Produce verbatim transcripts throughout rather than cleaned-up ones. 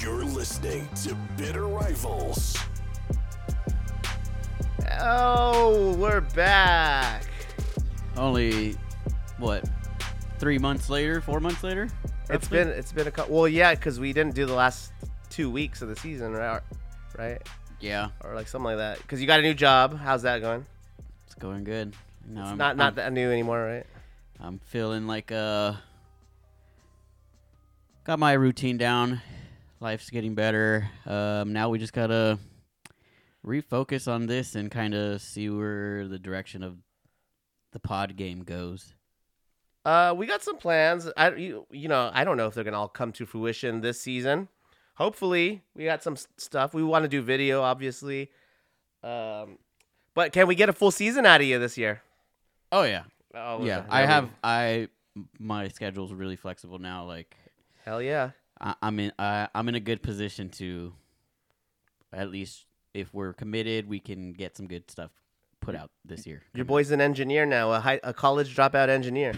You're listening to Bitter Rivals. Oh, we're back. Only, what, three months later, four months later? It's been it's been a couple. Well, yeah, because we didn't do the last two weeks of the season, right? Right? Yeah. Or like something like that. Because you got a new job. How's that going? It's going good. No, It's I'm, not not I'm, that new anymore, right? I'm feeling like uh, got my routine down. Life's getting better. Um, now we just gotta refocus on this and kind of see where the direction of the pod game goes. Uh, we got some plans. I you, you know I don't know if they're gonna all come to fruition this season. Hopefully, we got some s- stuff. We want to do video, obviously. Um, but can we get a full season out of you this year? Oh yeah, Oh yeah. okay. I Yeah, we- have I my schedule's really flexible now. Like Hell yeah. I, I'm in I, I'm in a good position to at least if we're committed, we can get some good stuff put out this year. Your boy's an engineer now, a high, a college dropout engineer.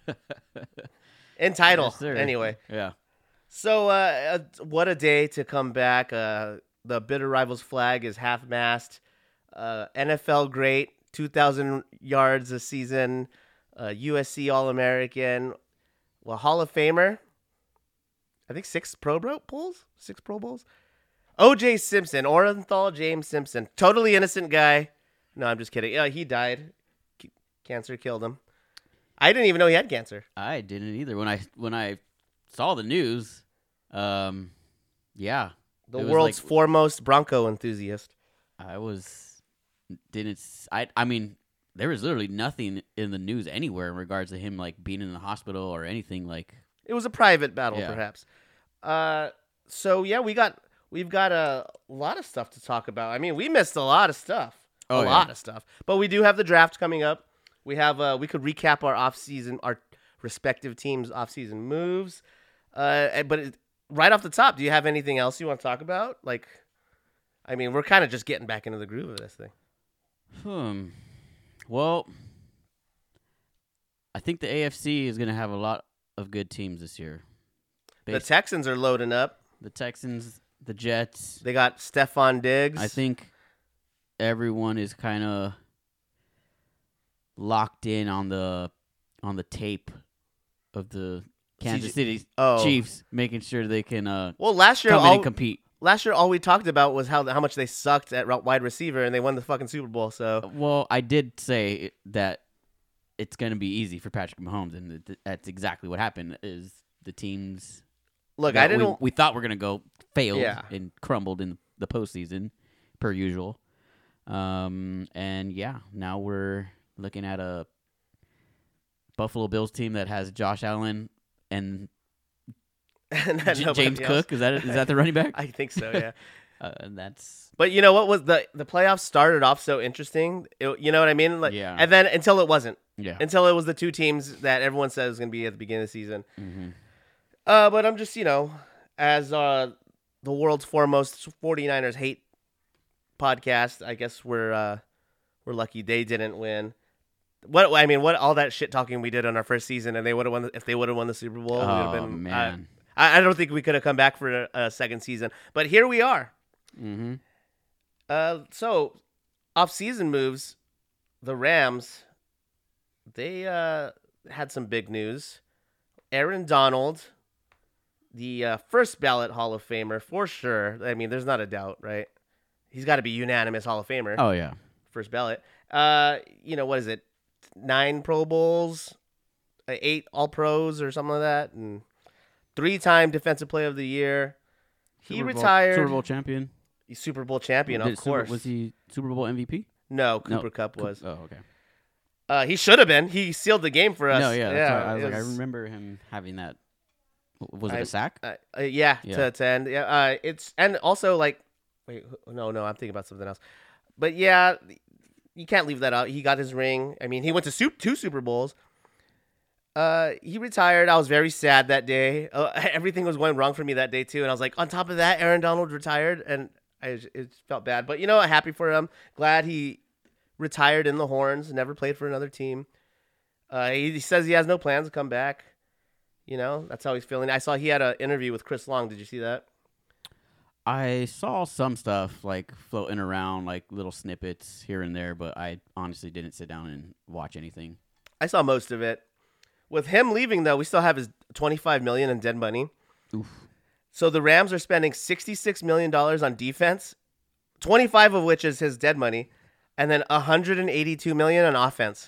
In title, Yes, sir. anyway. Yeah. So, uh, uh, what a day to come back. Uh, the Bitter Rivals flag is half-mast. Uh, N F L great, two thousand yards a season. Uh, U S C All-American. Well, Hall of Famer. I think six Pro Bowls? Six Pro Bowls? O J Simpson, Orenthal James Simpson. Totally innocent guy. No, I'm just kidding. Yeah, he died. C- cancer killed him. I didn't even know he had cancer. I didn't either. When I when I saw the news, um, yeah, The it was world's like- foremost Bronco enthusiast. I was didn't s- I I mean there was literally nothing in the news anywhere in regards to him like being in the hospital or anything like. It was a private battle, Yeah. perhaps. Uh, so yeah, we got we've got a lot of stuff to talk about. I mean, we missed a lot of stuff, Oh, a yeah. lot of stuff. But we do have the draft coming up. We have uh, we could recap our off season, our respective teams' off season moves. Uh, but it, right off the top, do you have anything else you want to talk about? Like, I mean, we're kind of just getting back into the groove of this thing. Hmm. Well, I think the A F C is going to have a lot of good teams this year. The Based- Texans are loading up. the Texans, the Jets. They got Stephon Diggs. I think everyone is kind of locked in on the on the tape of the Kansas C J City Oh. Chiefs, making sure they can uh, Well, last year come in all, and compete. last year all we talked about was how how much they sucked at ro- wide receiver, and they won the fucking Super Bowl. So Well, I did say that it's going to be easy for Patrick Mahomes, and th- that's exactly what happened. Is the teams look, that I didn't. we, we thought were going to go failed Yeah. and crumbled in the postseason, per usual. Um, and yeah, now we're looking at a Buffalo Bills team that has Josh Allen and and J- nobody James else. Cook. Is that is that the running back? I think so. Yeah. uh, and that's But you know what was the the playoffs started off so interesting. It- you know what I mean? Like, Yeah. And then until it wasn't. yeah. Until it was the two teams that everyone said was going to be at the beginning of the season. hmm Uh, but I'm just, you know, as uh, the world's foremost 49ers hate podcast, I guess we're uh, we're lucky they didn't win. What I mean, what all that shit talking we did on our first season, and they would have won the, if they would have won the Super Bowl. we would have Oh been, man. I, I don't think we could have come back for a, a second season, but here we are. hmm Uh, so off-season moves, the Rams, they uh had some big news. Aaron Donald, the uh, first ballot Hall of Famer for sure. I mean, there's not a doubt, right? He's got to be unanimous Hall of Famer, Oh yeah. first ballot. Uh, you know what is it? Nine Pro Bowls, uh, eight All Pros or something like that, and three-time Defensive Player of the Year. He Super Bowl- retired. Super Bowl champion. He's Super Bowl champion, Did of Super- course. was he Super Bowl M V P? No, Cooper No, Cup Coop- was. Oh okay. Uh, he should have been. He sealed the game for us. No, yeah. That's why I was it like, I remember him having that. Was it I- a sack? Uh, uh, yeah, Yeah. To, to end. Yeah, uh, it's and also like, wait, who- no, no, I'm thinking about something else. But yeah, you can't leave that out. He got his ring. I mean, he went to su- two Super Bowls. Uh, he retired. I was very sad that day. Uh, everything was going wrong for me that day too, and I was like, on top of that, Aaron Donald retired, and I it felt bad. But you know, happy for him. Glad he retired in the Horns. Never played for another team. Uh, he, he says he has no plans to come back. You know, that's how he's feeling. I saw he had an interview with Chris Long. Did you see that? I saw some stuff like floating around, like little snippets here and there, but I honestly didn't sit down and watch anything. I saw most of it. With him leaving, though, we still have his twenty-five million dollars in dead money. Oof. So the Rams are spending sixty-six million dollars on defense, twenty-five of which is his dead money, and then one hundred eighty-two million dollars on offense.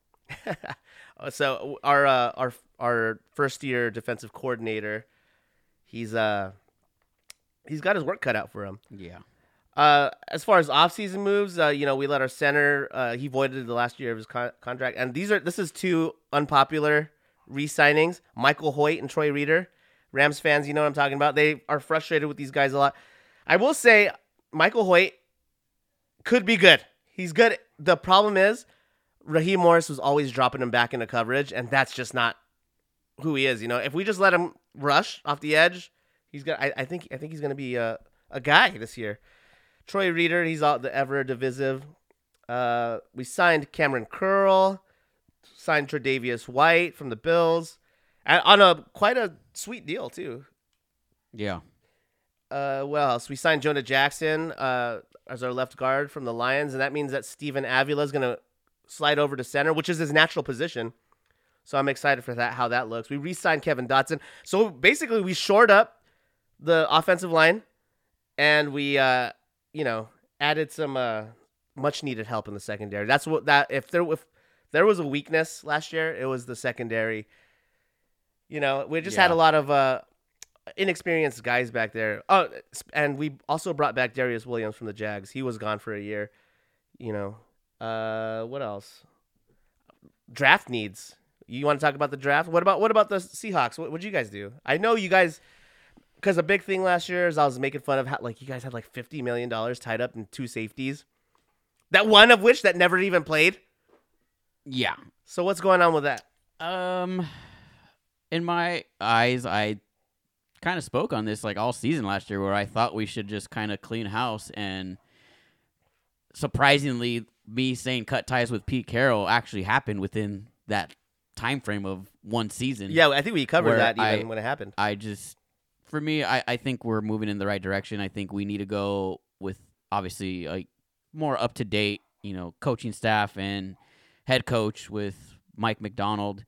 So our uh, our our first year defensive coordinator, he's uh he's got his work cut out for him. Yeah. Uh, as far as offseason moves, uh, you know, we let our center, uh, he voided the last year of his con- contract. And these are, this is two unpopular re-signings, Michael Hoyt and Troy Reeder. Rams fans, you know what I'm talking about. They are frustrated with these guys a lot. I will say Michael Hoyt could be good. He's good. The problem is Raheem Morris was always dropping him back into coverage, and that's just not who he is. You know, if we just let him rush off the edge, he's got, I, I think, I think he's going to be a, a guy this year. Troy Reeder, he's all the ever divisive. Uh, we signed Cameron Curl, signed Tre'Davious White from the Bills, and on a quite a sweet deal too. Yeah. Uh, what else? We signed Jonah Jackson uh, as our left guard from the Lions, and that means that Steven Avila is going to slide over to center, which is his natural position. So I'm excited for that, how that looks. We re-signed Kevin Dotson. So basically, we shored up the offensive line, and we. Uh, you know, added some uh, much needed help in the secondary. That's what that if there if there was a weakness last year, it was the secondary. You know, we just Yeah. had a lot of uh, inexperienced guys back there. Oh, and we also brought back Darius Williams from the Jags. He was gone for a year. You know, uh, what else? Draft needs. You want to talk about the draft? What about what about the Seahawks? What would you guys do? I know you guys. Because a big thing last year is I was making fun of how, like, you guys had like fifty million dollars tied up in two safeties. That one of which that never even played. Yeah. So what's going on with that? Um, in my eyes, I kind of spoke on this like all season last year, where I thought we should just kind of clean house, and surprisingly, me saying cut ties with Pete Carroll actually happened within that time frame of one season. Yeah, I think we covered Where that even I- when it happened. I just, for me, I, I think we're moving in the right direction. I think we need to go with obviously like more up to date, you know, coaching staff and head coach with Mike McDonald.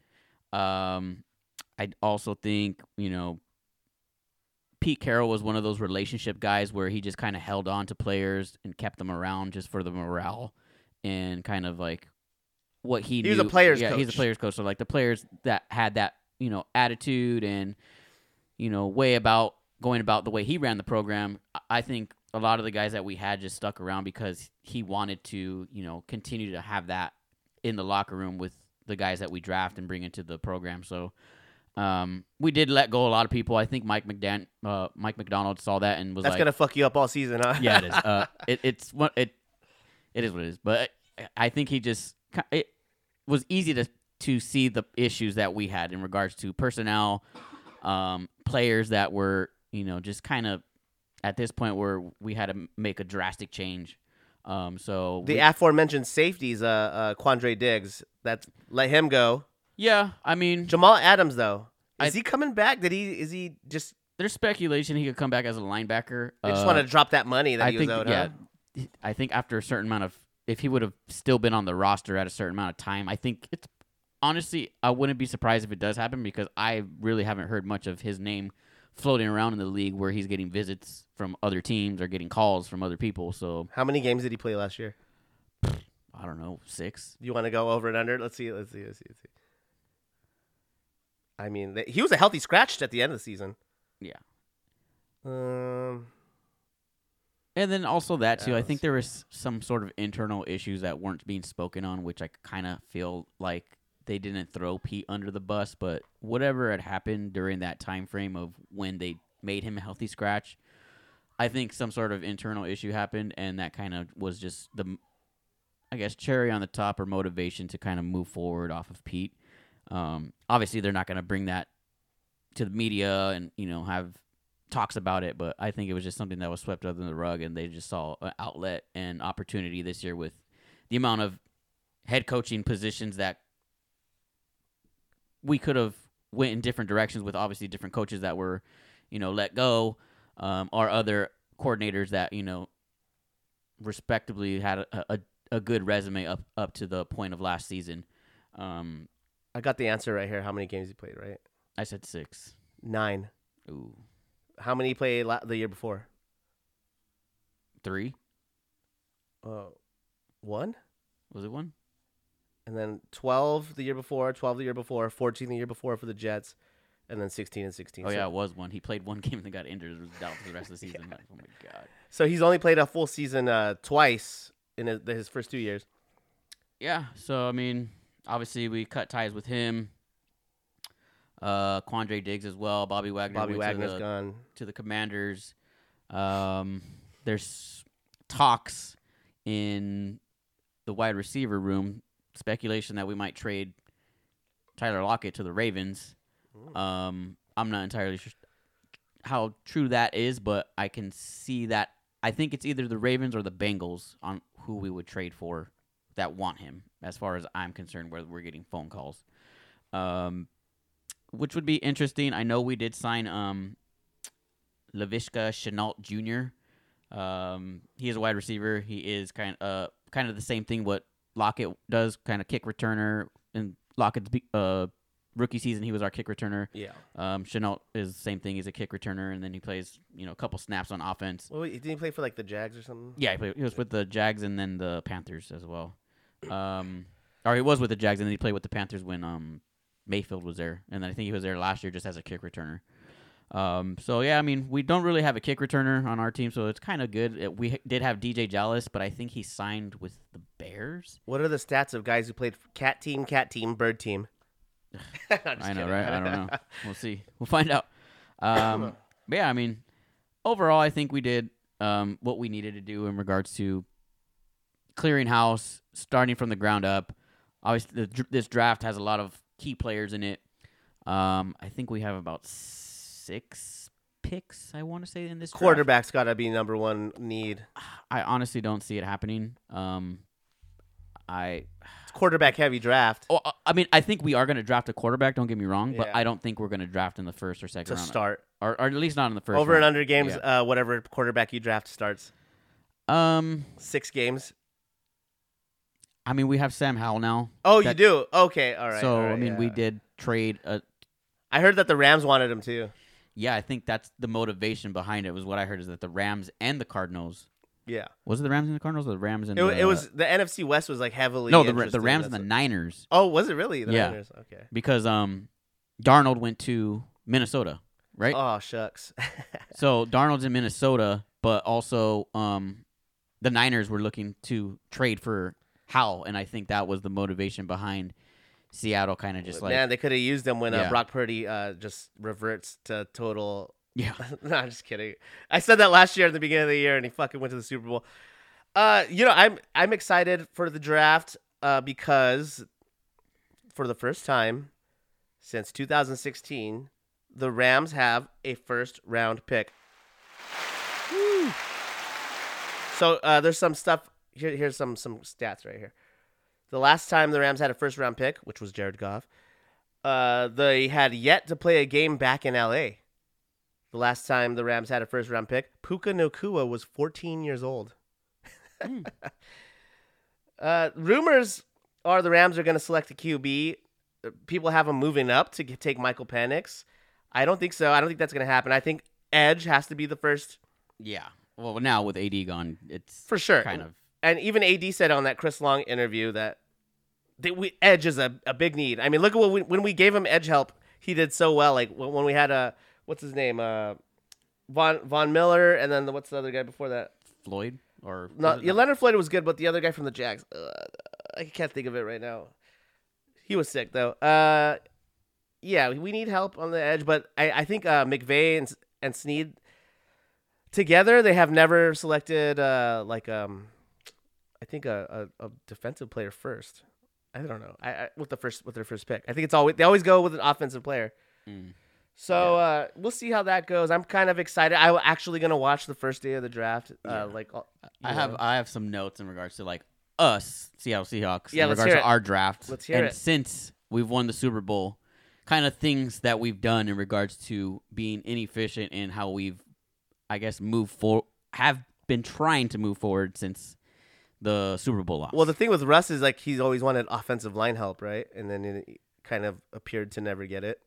Um, I also think, you know, Pete Carroll was one of those relationship guys where he just kind of held on to players and kept them around just for the morale and kind of like what he, He knew. was a player's yeah, he's a coach. player's coach. So like the players that had that, you know, attitude and, you know, way about going about the way he ran the program. I think a lot of the guys that we had just stuck around because he wanted to, you know, continue to have that in the locker room with the guys that we draft and bring into the program. So um, we did let go a lot of people. I think Mike McDan- uh, Mike McDonald saw that and was That's like, gonna fuck you up all season, huh? yeah, it is. Uh, it, it's what it, it is what it is. But I think he just it was easy to to see the issues that we had in regards to personnel, um, players that were, you know, just kind of at this point where we had to make a drastic change. Um, so The we- aforementioned safeties, uh, uh, Quandre Diggs, that let him go. yeah, I mean, Jamal Adams, though, is I- he coming back? Did he? Is he just? there's speculation he could come back as a linebacker. They just Uh, want to drop that money that I he think, was owed. yeah, Huh? I think after a certain amount of, if he would have still been on the roster at a certain amount of time, I think it's honestly, I wouldn't be surprised if it does happen because I really haven't heard much of his name floating around in the league where he's getting visits from other teams or getting calls from other people. So How many games did he play last year? I don't know, six. You want to go over and under? Let's see. Let's see. Let's see. Let's see. I mean, they, he was a healthy scratch at the end of the season. Yeah. Um, And then also that too, Yeah, I let's think there was some sort of internal issues that weren't being spoken on, which I kind of feel like they didn't throw Pete under the bus, but whatever had happened during that time frame of when they made him a healthy scratch, I think some sort of internal issue happened, and that kind of was just the, I guess, cherry on the top or motivation to kind of move forward off of Pete. Um, obviously, they're not going to bring that to the media and, you know, have talks about it, but I think it was just something that was swept under the rug, and they just saw an outlet and opportunity this year with the amount of head coaching positions that we could have went in different directions with, obviously different coaches that were, you know, let go, um, or other coordinators that, you know, respectably had a, a, a good resume up, up to the point of last season. Um, I got the answer right here. How many games he played, right? I said six. Nine. Ooh. How many played la- the year before? Three? Uh, one? Was it one? And then twelve the year before, twelve the year before, fourteen the year before for the Jets, and then sixteen and sixteen. Oh, so, yeah, it was one. He played one game and then got injured and was down for the rest of the season. yeah. Oh, my God. So he's only played a full season uh, twice in his, his first two years. Yeah, so, I mean, obviously we cut ties with him. Uh, Quandre Diggs as well. Bobby Wagner Bobby went Wagner's to the, gone. to the Commanders. Um, there's talks in the wide receiver room, speculation that we might trade Tyler Lockett to the Ravens. Um, I'm not entirely sure how true that is, but I can see that. I think it's either the Ravens or the Bengals on who we would trade for that want him, as far as I'm concerned, where we're getting phone calls. Um, which would be interesting. I know we did sign um, Laviska Shenault Junior Um, he is a wide receiver. He is kind of uh, kind of the same thing what Lockett does, kind of kick returner. In Lockett's uh, rookie season, he was our kick returner. Yeah. Um, Shenault is the same thing. He's a kick returner, and then he plays, you know, a couple snaps on offense. Well, didn't he play for like the Jags or something? Yeah, he, played, he was with the Jags and then the Panthers as well. Um, or he was with the Jags and then he played with the Panthers when um Mayfield was there, and then I think he was there last year just as a kick returner. Um, so yeah, I mean, we don't really have a kick returner on our team, so it's kind of good. It, we did have D J Dallas, but I think he signed with the Bears. What are the stats of guys who played cat team, cat team, bird team? I know, kidding. right? I don't know. We'll see. We'll find out. Um, but yeah, I mean, overall, I think we did um, what we needed to do in regards to clearing house, starting from the ground up. Obviously, the, this draft has a lot of key players in it. Um, I think we have about six picks, I want to say, in this draft. Quarterback's got to be number one need. I honestly don't see it happening. Um, I It's quarterback heavy draft oh, I mean, I think we are going to draft a quarterback. Don't get me wrong, but Yeah. I don't think we're going to draft in the first or second to round, start. or, or at least not in the first. Over round. and under games, Yeah. uh, whatever quarterback you draft starts. Um, Six games. I mean, we have Sam Howell now. Oh, That- you do? Okay, all right. so all right, I mean, we yeah. did trade a. I heard that the Rams wanted him too. Yeah, I think that's the motivation behind it. Was what I heard is that the Rams and the Cardinals. Yeah. Was it the Rams and the Cardinals, or the Rams and It, the, it was the N F C West was like heavily. no the the interested. Rams and the That's Niners, what- Oh, was it really the Yeah. Niners? Okay. because um, Darnold went to Minnesota, right? Oh shucks. So Darnold's in Minnesota, but also um, the Niners were looking to trade for Howell, and I think that was the motivation behind Seattle, kind of just like Man, they could have used them when uh, Yeah. Brock Purdy uh, just reverts to total. yeah. No, I'm just kidding. I said that last year at the beginning of the year, and he fucking went to the Super Bowl. Uh, you know, I'm I'm excited for the draft uh, because for the first time since two thousand sixteen, the Rams have a first round pick. Woo. So uh, there's some stuff here. Here's some some stats right here. The last time the Rams had a first round pick, which was Jared Goff, uh, they had yet to play a game back in L A. The last time the Rams had a first round pick, Puka Nacua was fourteen years old. Mm. uh, rumors are the Rams are going to select a Q B. People have them moving up to get, take Michael Penix. I don't think so. I don't think that's going to happen. I think edge has to be the first. Yeah. Well, now with A D gone, it's For sure. kind of. And even A D said on that Chris Long interview that they, we, edge is a, a big need. I mean, look at what we, when we gave him edge help, he did so well. Like when, when we had a, what's his name? Uh, Von Von Miller, and then the, what's the other guy before that? Floyd or No, was it yeah, not? Leonard Floyd was good, but the other guy from the Jags, uh, I can't think of it right now. He was sick though. Uh, yeah, we need help on the edge, but I, I think uh, McVay and and Snead together they have never selected uh, like um, I think a, a, a defensive player first. I don't know. I, I with the first with their first pick. I think it's always they always go with an offensive player. Mm. So uh, we'll see how that goes. I'm kind of excited. I'm actually gonna watch the first day of the draft. Uh, Yeah. Like uh, you I have know. I have some notes in regards to like us Seattle Seahawks Yeah, in let's regards hear to it. our draft. Let's hear and it. since we've won the Super Bowl, kind of things that we've done in regards to being inefficient and how we've, I guess, moved for have been trying to move forward since the Super Bowl loss. Well, the thing with Russ is like he's always wanted offensive line help, right? And then it kind of appeared to never get it.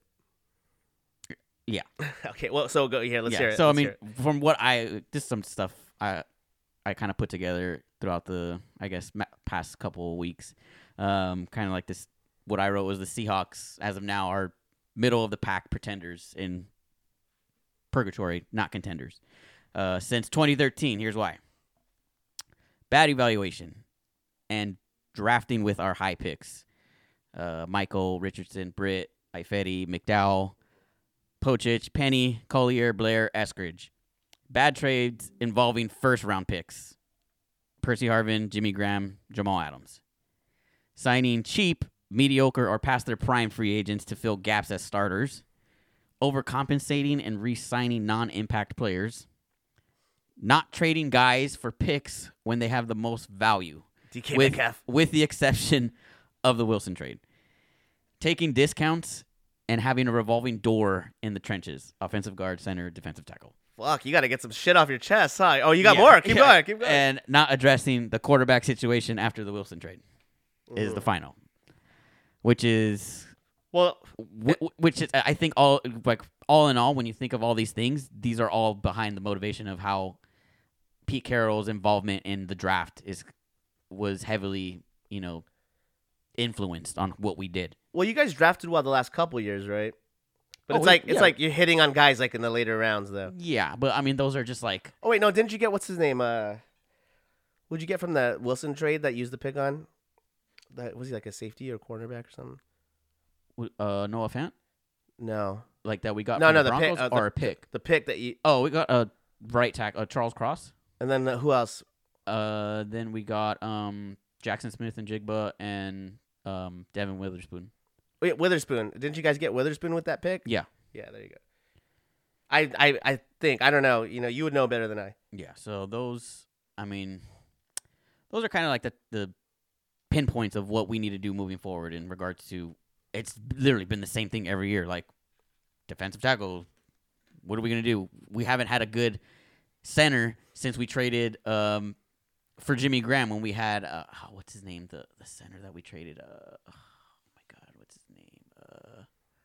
Yeah. Okay. Well, so go here. Let's yeah. hear it. So Let's I hear mean, it. from what I just some stuff I I kind of put together throughout the I guess ma- past couple of weeks, um, kind of like this. What I wrote was the Seahawks as of now are middle of the pack pretenders in purgatory, not contenders. Uh, since twenty thirteen, here's why: bad evaluation and drafting with our high picks. Uh, Michael, Richardson, Britt, Ifedi, McDowell, Pochich, Penny, Collier, Blair, Eskridge. Bad trades involving first-round picks. Percy Harvin, Jimmy Graham, Jamal Adams. Signing cheap, mediocre, or past their prime free agents to fill gaps as starters. Overcompensating and re-signing non-impact players. Not trading guys for picks when they have the most value. D K with, Metcalf. with the exception of the Wilson trade. Taking discounts and having a revolving door in the trenches. Offensive guard, center, defensive tackle. Fuck, you got to get some shit off your chest, huh? Oh, you got Yeah, more. Keep yeah. going. Keep going. And not addressing the quarterback situation after the Wilson trade is the final. Which is... Well, Wh- which is, I think, all like all in all, when you think of all these things, these are all behind the motivation of how Pete Carroll's involvement in the draft is was heavily, you know, influenced on what we did. well, you guys drafted well the last couple years, right? But Oh, it's we- like it's yeah. like you're hitting on guys like in the later rounds, though. Yeah, but I mean, those are just like Oh wait, no, didn't you get what's his name? Uh, what'd you get from the Wilson trade that you used the pick on? That was he like a safety or cornerback or something? uh, Noah Fant, No, like that we got no, from no, the the Broncos, pick, uh, or the, a pick. the pick that you, Oh, we got a right tackle, uh, Charles Cross. and then uh, who else? Uh, then we got um Jackson Smith and Jigba and um Devin Witherspoon. Wait, Witherspoon. Didn't you guys get Witherspoon with that pick? Yeah. Yeah, there you go. I, I, I think I don't know. You know, you would know better than I. Yeah, so those, I mean, those are kind of like the, the pinpoints of what we need to do moving forward in regards to, it's literally been the same thing every year. Like, defensive tackle, what are we going to do? We haven't had a good center since we traded um, for Jimmy Graham when we had, uh, oh, what's his name? The the center that we traded. Uh, oh, my God, what's his name? Uh,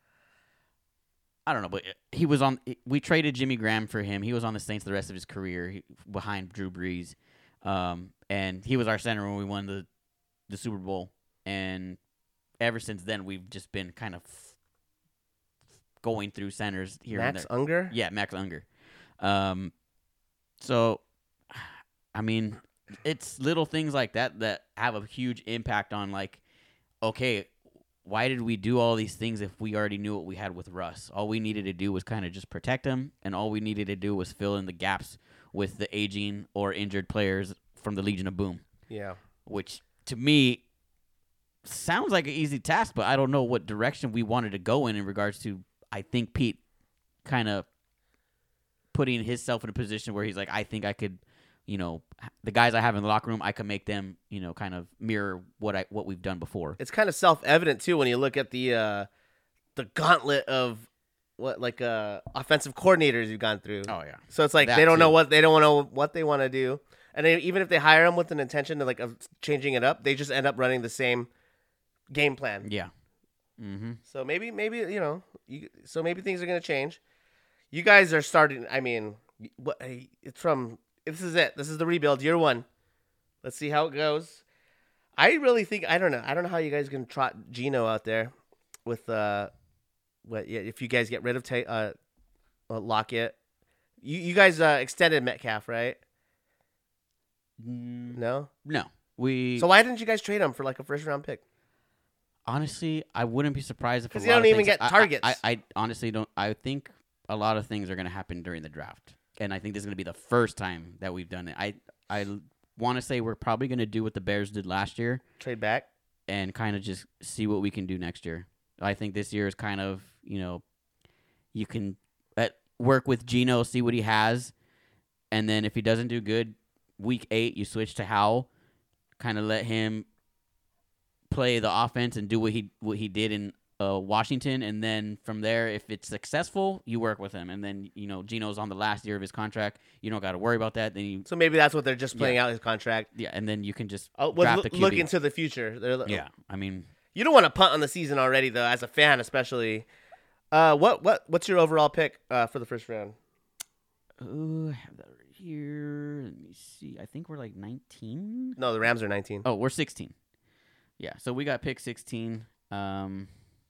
I don't know, but he was on. We traded Jimmy Graham for him. He was on the Saints the rest of his career he, behind Drew Brees, um, and he was our center when we won the the Super Bowl. And ever since then, we've just been kind of going through centers here Max and there. Unger. Yeah, Max Unger. Um, so, I mean, it's little things like that that have a huge impact on, like, okay, why did we do all these things if we already knew what we had with Russ? All we needed to do was kind of just protect him, and all we needed to do was fill in the gaps with the aging or injured players from the Legion of Boom, Yeah. which to me sounds like an easy task, but I don't know what direction we wanted to go in in regards to, I think, Pete kind of putting himself in a position where he's like, I think I could, you know, the guys I have in the locker room, I can make them, you know, kind of mirror what I what we've done before. It's kind of self-evident too when you look at the uh, the gauntlet of what like uh, offensive coordinators you've gone through. Oh yeah. So it's like That they don't know too. what they don't know what they want to do, and they, even if they hire them with an intention of like of changing it up, they just end up running the same game plan. Yeah. Mm-hmm. So maybe maybe you know you, so maybe things are gonna change. You guys are starting. I mean, what it's from. This is it. This is the rebuild, year one. Let's see how it goes. I really think I don't know. I don't know how you guys can trot Geno out there with uh, what? Yeah, if you guys get rid of Ta- uh, uh, Lockett, you you guys uh, extended Metcalf, right? Mm, No. no, we. So why didn't you guys trade him for like a first round pick? honestly, I wouldn't be surprised if 'Cause a you lot don't of even things- get I- I- targets. I, I honestly don't. I think a lot of things are going to happen during the draft, and I think this is going to be the first time that we've done it. I I want to say we're probably going to do what the Bears did last year Trade back. and kind of just see what we can do next year. I think this year is kind of, you know, you can uh, work with Geno, see what he has, and then if he doesn't do good, week eight you switch to Howell, kind of let him play the offense and do what he what he did in uh, Washington, and then from there, if it's successful, you work with him, and then you know Gino's on the last year of his contract. You don't got to worry about that. Then you So maybe that's what they're just playing Yeah. out his contract. yeah, and then you can just Oh, well, draft look, the Q B. look into the future. They're, yeah, I mean, You don't want to punt on the season already, though, as a fan, especially. Uh, what what what's your overall pick uh, for the first round? oh, I have that right here. Let me see. I think we're like nineteen. No, the Rams are nineteen. Oh, we're sixteen. Yeah, so we got pick sixteen. Um,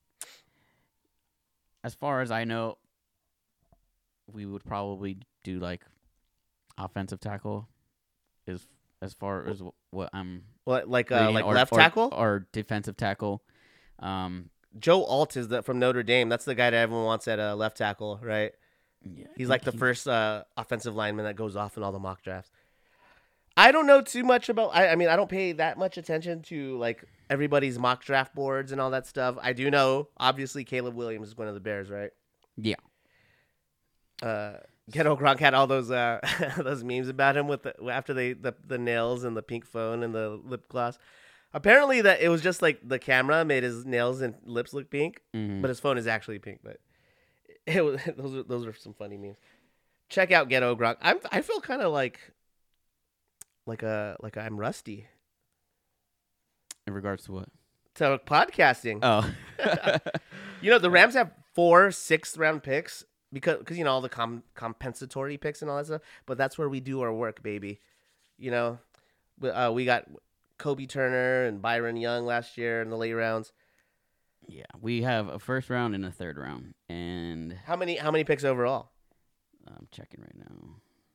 as far as I know, we would probably do like offensive tackle, as as far as what I'm What like uh, reading, like or- left or- tackle? or defensive tackle. Um, Joe Alt is the, from Notre Dame. That's the guy that everyone wants at uh, left tackle, right? yeah, He's I like the think first uh, offensive lineman that goes off in all the mock drafts. I don't know too much about. I, I mean, I don't pay that much attention to like everybody's mock draft boards and all that stuff. I do know, obviously, Caleb Williams is one of the Bears, right? Yeah, Uh, Ghetto Gronk had all those uh, those memes about him with the, after they the, the nails and the pink phone and the lip gloss. Apparently, that it was just like the camera made his nails and lips look pink, Mhm. but his phone is actually pink. But it was those are those are some funny memes. Check out Ghetto Gronk. I'm I feel kind of like like a like I'm rusty in regards to what? to podcasting. Oh, You know, the Rams have four sixth round picks because because you know all the com- compensatory picks and all that stuff. But that's where we do our work, baby. You know, we, uh, we got Kobe Turner and Byron Young last year in the late rounds. yeah. We have a first round and a third round, and How many how many picks overall? I'm checking right now.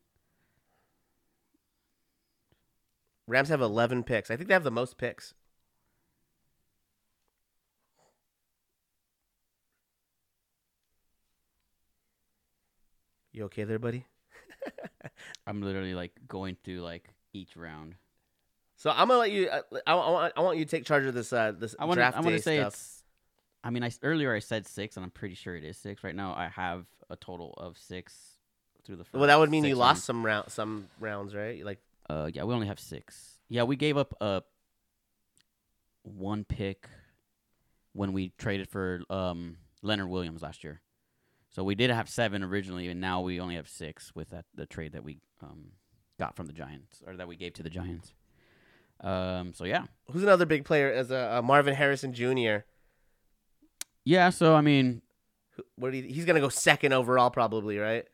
Rams have eleven picks. I think they have the most picks. You okay there, buddy? I'm literally like going through like each round. So I'm gonna let you. Uh, I, I want. I want you to take charge of this. Uh, this I want draft to. I want day to say stuff. it's. I mean, I s- earlier I said six, and I'm pretty sure it is six. Right now, I have a total of six through the first. Well, that would mean you six lost rounds. some round, some rounds, right? Like, Uh, yeah, we only have six. Yeah, we gave up a one pick when we traded for um Leonard Williams last year. So we did have seven originally, and now we only have six with that the trade that we um got from the Giants, or that we gave to the Giants. Um. So yeah, who's another big player? As a uh, Marvin Harrison Junior yeah. So I mean, Who- What do you, he's gonna go second overall, probably, right?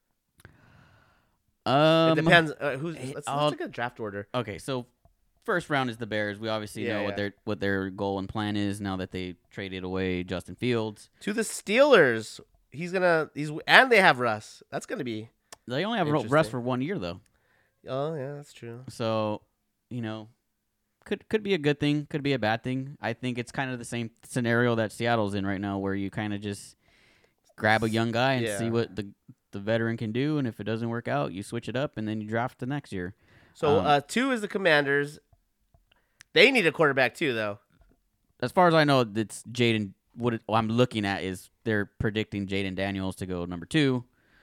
um, it depends. Uh, who's eh, let's, I'll- let's look at draft order. Okay, so first round is the Bears. We obviously Yeah, know yeah. what their what their goal and plan is now that they traded away Justin Fields. To the Steelers, he's gonna. He's and they have Russ. That's gonna be. They only have Russ Interesting. for one year though, Oh yeah, that's true. so you know, could could be a good thing, could be a bad thing. I think it's kind of the same scenario that Seattle's in right now, where you kind of just grab a young guy and Yeah. see what the the veteran can do, and if it doesn't work out, you switch it up, and then you draft the next year. So Um, uh, two is the Commanders. They need a quarterback too, though. As far as I know, it's Jaden. What, it, what I'm looking at is they're predicting Jaden Daniels to go number two.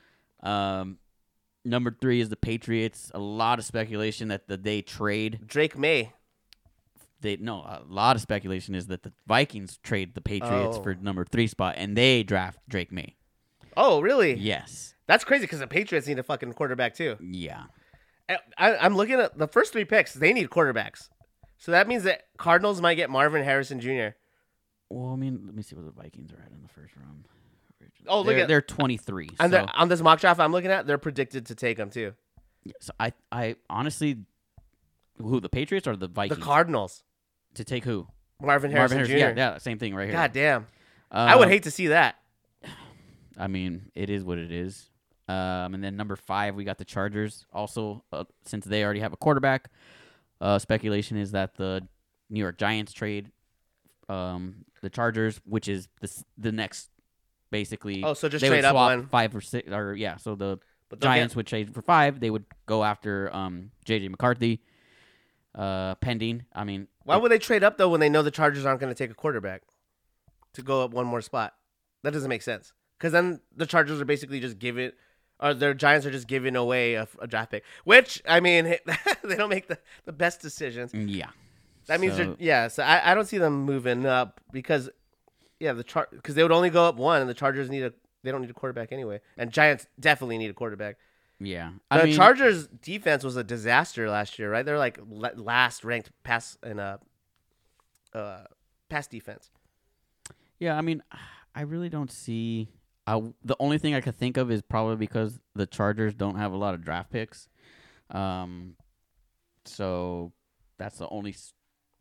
Um, number three is the Patriots. A lot of speculation that the they trade. Drake May. They no, a lot of speculation is that the Vikings trade the Patriots Oh. for number three spot, and they draft Drake May. Oh really? Yes. That's crazy because the Patriots need a fucking quarterback too. Yeah. I, I- I'm looking at the first three picks. They need quarterbacks. So that means that Cardinals might get Marvin Harrison Junior Well, I mean, let me see what the Vikings are at in the first round. Oh, look they're, at- they're twenty-three. And so, they're- on this mock draft I'm looking at, they're predicted to take him too. so I, I honestly, who the Patriots or the The Vikings Cardinals. to take who? Marvin Harrison Marvin Junior Harrison. Yeah, yeah, same thing right here. God damn. Uh, I would hate to see that. I mean, it is what it is. Um, and then number five, we got the Chargers. Also, uh, since they already have a quarterback, uh, speculation is that the New York Giants trade um, the Chargers, which is the s- the next, basically. Oh, so just they would trade up swap one. five or six, or yeah. So the But they'll Giants get- would trade for five. They would go after um, J J McCarthy, uh, pending. I mean, Why would they trade up though when they know the Chargers aren't going to take a quarterback to go up one more spot? That doesn't make sense. Because then the Chargers are basically just giving, or their Giants are just giving away a, a draft pick. Which I mean, they don't make the, the best decisions. yeah. That means So- they're, yeah. So I, I don't see them moving up because Yeah, the char because they would only go up one, and the Chargers need a they don't need a quarterback anyway, and Giants definitely need a quarterback. Yeah, The I mean, Chargers defense was a disaster last year, right? They're like la- last ranked pass in a uh, pass defense. yeah, I mean, I really don't see. I, the only thing I could think of is probably because the Chargers don't have a lot of draft picks. Um, so that's the only, s-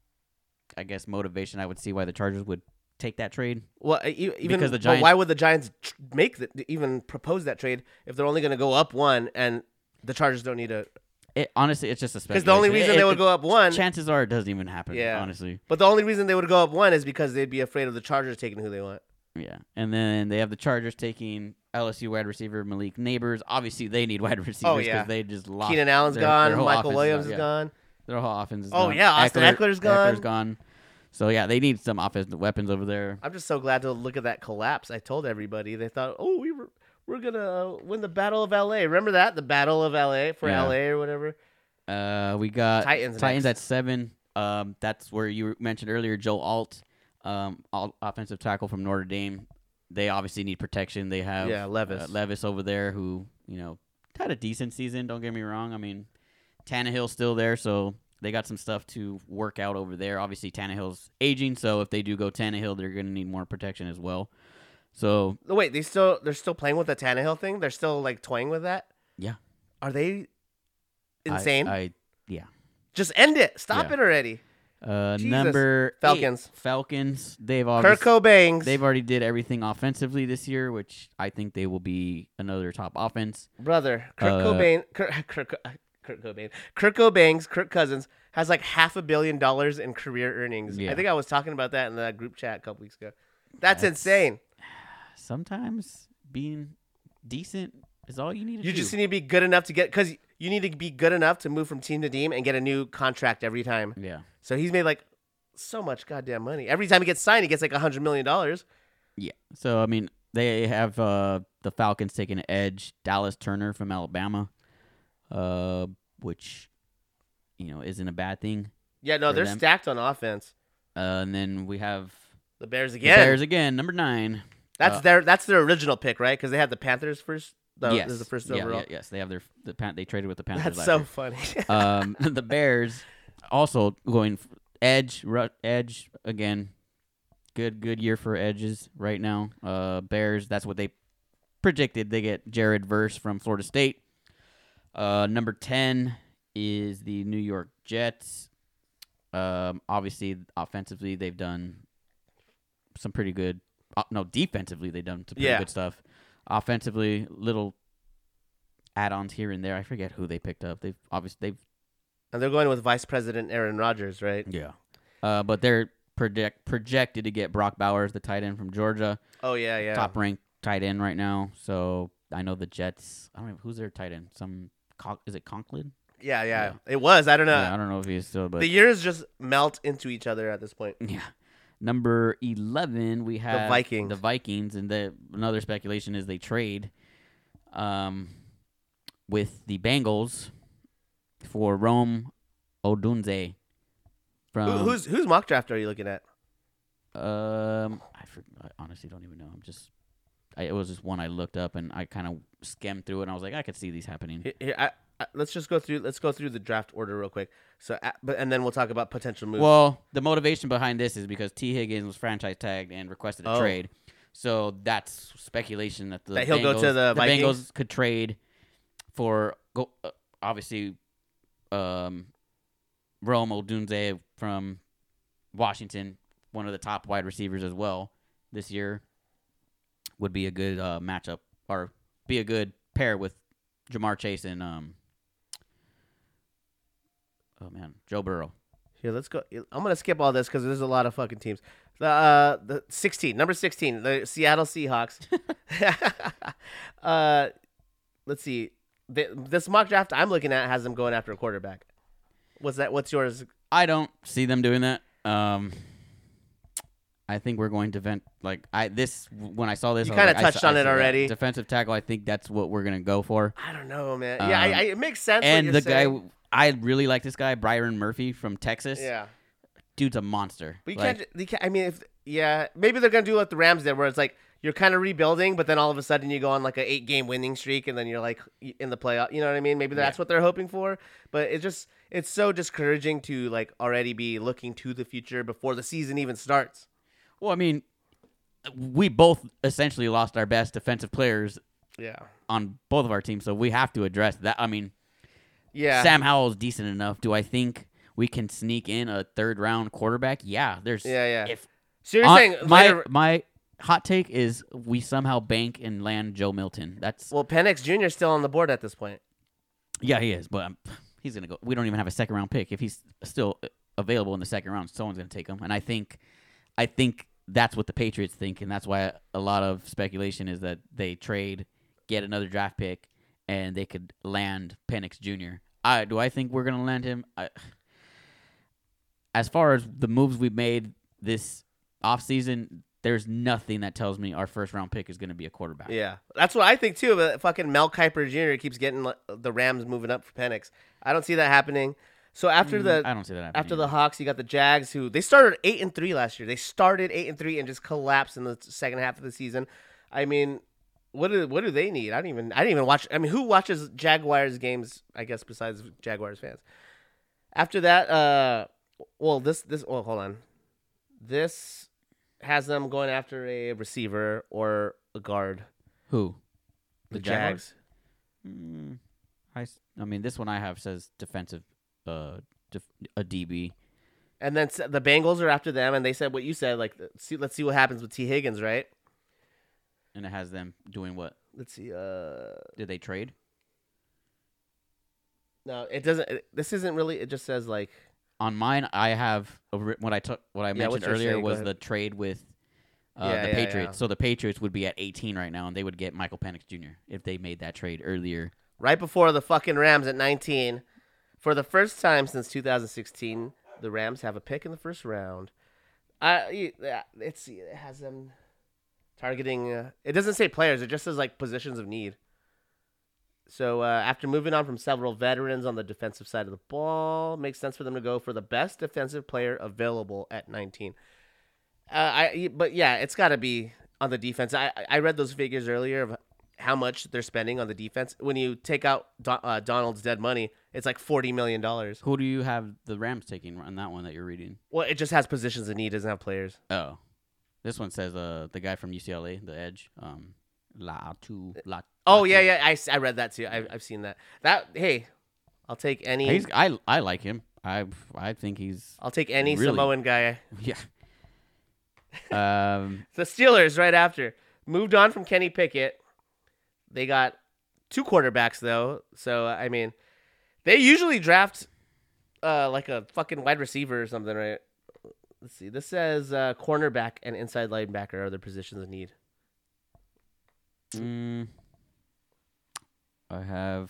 I guess, motivation I would see why the Chargers would take that trade. Well, e- e- even Because the but Giants- why would the Giants tr- make the, even propose that trade if they're only going to go up one and the Chargers don't need a? It honestly, it's just a Because speculation. the only reason It- they it- would go up one, chances are it doesn't even happen. Yeah. honestly. but the only reason they would go up one is because they'd be afraid of the Chargers taking who they want. Yeah, and then they have the Chargers taking L S U wide receiver Malik Neighbors. Obviously, they need wide receivers because Oh, yeah. they just lost. Keenan Allen's their- gone, their whole Michael offense Williams is is yeah. gone. Their whole offense is Oh, gone. yeah, Austin Eckler's gone. Eckler's gone. So yeah, they need some offensive weapons over there. I'm just so glad to look at that collapse. I told everybody they thought, oh, we were we're gonna win the Battle of L A. Remember that the Battle of L A for Yeah. L A or whatever. Uh, we got Titans Titans next. at seven. Um, that's where you mentioned earlier, Joe Alt, um, all, offensive tackle from Notre Dame. They obviously need protection. They have Yeah, Levis. uh, Levis over there, who you know had a decent season. Don't get me wrong. I mean, Tannehill's still there, so they got some stuff to work out over there. Obviously, Tannehill's aging, so if they do go Tannehill, they're going to need more protection as well. So Oh, wait, they still they're still playing with the Tannehill thing. They're still like toying with that. yeah, Are they insane? I, I yeah. Just end it. Stop Yeah. it already. Uh, Jesus. number Falcons. eight, Falcons. They've Kirk obviously Cobain. they've already did everything offensively this year, which I think they will be another top offense. Brother, Kirk Uh, Cobain. Kirk, Kirk, Kirk Cobain. Kirk Cobain's Kirk Cousins has like half a billion dollars in career earnings. Yeah. I think I was talking about that in the group chat a couple weeks ago. That's, That's- insane. Sometimes being decent is all you need to You do. just need to be good enough to get because you need to be good enough to move from team to team and get a new contract every time. yeah, So he's made like so much goddamn money. Every time he gets signed, he gets like a hundred million dollars. yeah. So I mean, they have uh, the Falcons taking an edge. Dallas Turner from Alabama, uh, which you know isn't a bad thing. Yeah, no, For they're them. stacked on offense. Uh, and then we have The Bears the again. Bears again, number nine. That's Uh, their that's their original pick, right? Because they had the Panthers first. The, yes, This is the first yeah, overall. yeah, yes, they have their the Pan- they traded with the Panthers. That's last so year. funny. um, the Bears also going f- edge, ru- edge again. Good, good year for edges right now. Uh, Bears. That's what they predicted. They get Jared Verse from Florida State. Uh, number ten is the New York Jets. Um, obviously, offensively, they've done some pretty good. Uh, no, defensively, they've done some pretty Yeah. good stuff. Offensively, little add-ons here and there. I forget who they picked up. They've obviously they've And they're going with Vice President Aaron Rodgers, right? yeah. Uh, but they're project projected to get Brock Bowers, the tight end from Georgia, Oh yeah, yeah. top ranked tight end right now. So I know the Jets. I don't know who's their tight end. Some Con- is it Conklin? Yeah, yeah, Yeah. It was. I don't know. yeah, I don't know if he's still, but The years just melt into each other at this point. yeah. Number eleven, we have Vikings. The Vikings, and the another speculation is they trade, um, with the Bengals for Rome Odunze from Who, who's whose mock draft are you looking at? um I, for, I honestly don't even know. I'm just I, it was just one I looked up and I kind of skimmed through it and I was like I could see these happening. Here, here, I, I, let's just go through. Let's go through the draft order real quick. So, uh, but and then we'll talk about potential moves. Well, the motivation behind this is because T. Higgins was franchise tagged and requested a Oh. trade. So that's speculation that the That he'll go Bengals, to the Vikings? Bengals could trade for go uh, obviously um, Rome Odunze from Washington, one of the top wide receivers as well this year, would be a good uh, matchup or be a good pair with Jamar Chase and um, oh man, Joe Burrow. Here, let's go. I'm gonna skip all this because there's a lot of fucking teams. The uh, the sixteen, number sixteen, the Seattle Seahawks. uh, let's see. The, this mock draft I'm looking at has them going after a quarterback. What's that? What's yours? I don't see them doing that. Um, I think we're going to vent like I this when I saw this. You I was kinda like, I touched saw- on I it saw that. already. Defensive tackle. I think that's what we're gonna go for. I don't know, man. Yeah, I, Um, I, it makes sense. what And you're the saying. guy, I really like this guy, Byron Murphy from Texas. Yeah, Dude's a monster. but you Like, can't. You can't. I mean, if Yeah, maybe they're gonna do what the Rams did, where it's like you're kind of rebuilding, but then all of a sudden you go on like an eight game winning streak, and then you're like in the playoff. You know what I mean? Maybe that's Yeah. what they're hoping for. But it's just it's so discouraging to like already be looking to the future before the season even starts. Well, I mean, we both essentially lost our best defensive players Yeah. on both of our teams, so we have to address that. I mean, Yeah. Sam Howell's decent enough. Do I think we can sneak in a third round quarterback? Yeah, there's. Yeah, yeah. If So you're on- saying my later, my hot take is we somehow bank and land Joe Milton. That's well, Penix Junior is still on the board at this point. yeah, he is, but um, he's gonna go. We don't even have a second round pick. If he's still available in the second round, someone's gonna take him. And I think, I think that's what the Patriots think, and that's why a lot of speculation is that they trade, get another draft pick, and they could land Penix Junior I do I think we're gonna land him. I, as far as the moves we've made this offseason, there's nothing that tells me our first round pick is going to be a quarterback. Yeah, that's what I think too. But fucking Mel Kiper Junior keeps getting like, the Rams moving up for Penix. I don't see that happening. So after Mm, the I don't see that happening. after the either. Hawks, you got the Jags, who they started eight and three last year. They started eight and three and just collapsed in the second half of the season. I mean, what do what do they need? I didn't even I didn't even watch. I mean, who watches Jaguars games? I guess besides Jaguars fans. After that, uh, well, this this well, hold on, this has them going after a receiver or a guard. Who? The, Jaguars? Jags. Mm, I, s- I mean, this one I have says defensive, uh, def, a D B. And then s- the Bengals are after them, and they said what you said. Like, see, let's see what happens with T Higgins, right? And it has them doing what? Let's see. Uh, Did they trade? no, it doesn't. It, this isn't really. It just says like. On mine, I have a, ri- what I took. What I Yeah, mentioned what you're earlier saying, go was ahead. the trade with uh, Yeah, the yeah, Patriots. yeah. So the Patriots would be at eighteen right now, and they would get Michael Penix Junior if they made that trade earlier. Right before the fucking Rams at nineteen. For the first time since two thousand sixteen, the Rams have a pick in the first round. I yeah, it's it has them targeting. Uh, it doesn't say players. It just says like positions of need. So uh, after moving on from several veterans on the defensive side of the ball, makes sense for them to go for the best defensive player available at nineteen. Uh, I but yeah, it's got to be on the defense. I I read those figures earlier of how much they're spending on the defense. When you take out Don, uh, Donald's dead money, it's like forty million dollars. Who do you have the Rams taking on that one that you're reading? Well, it just has positions of need. Doesn't have players. Oh, this one says uh the guy from U C L A, the edge, um, La Tu La. Oh Latu. yeah, yeah. I, s- I read that too. I, I've seen that. That hey, I'll take any. He's I I like him. I I think he's I'll take any Really? Samoan guy. yeah. Um, The Steelers right after moved on from Kenny Pickett. They got two quarterbacks though, so I mean, they usually draft uh like a fucking wide receiver or something, right? Let's see. This says uh, cornerback and inside linebacker are the positions of need. mm, I have.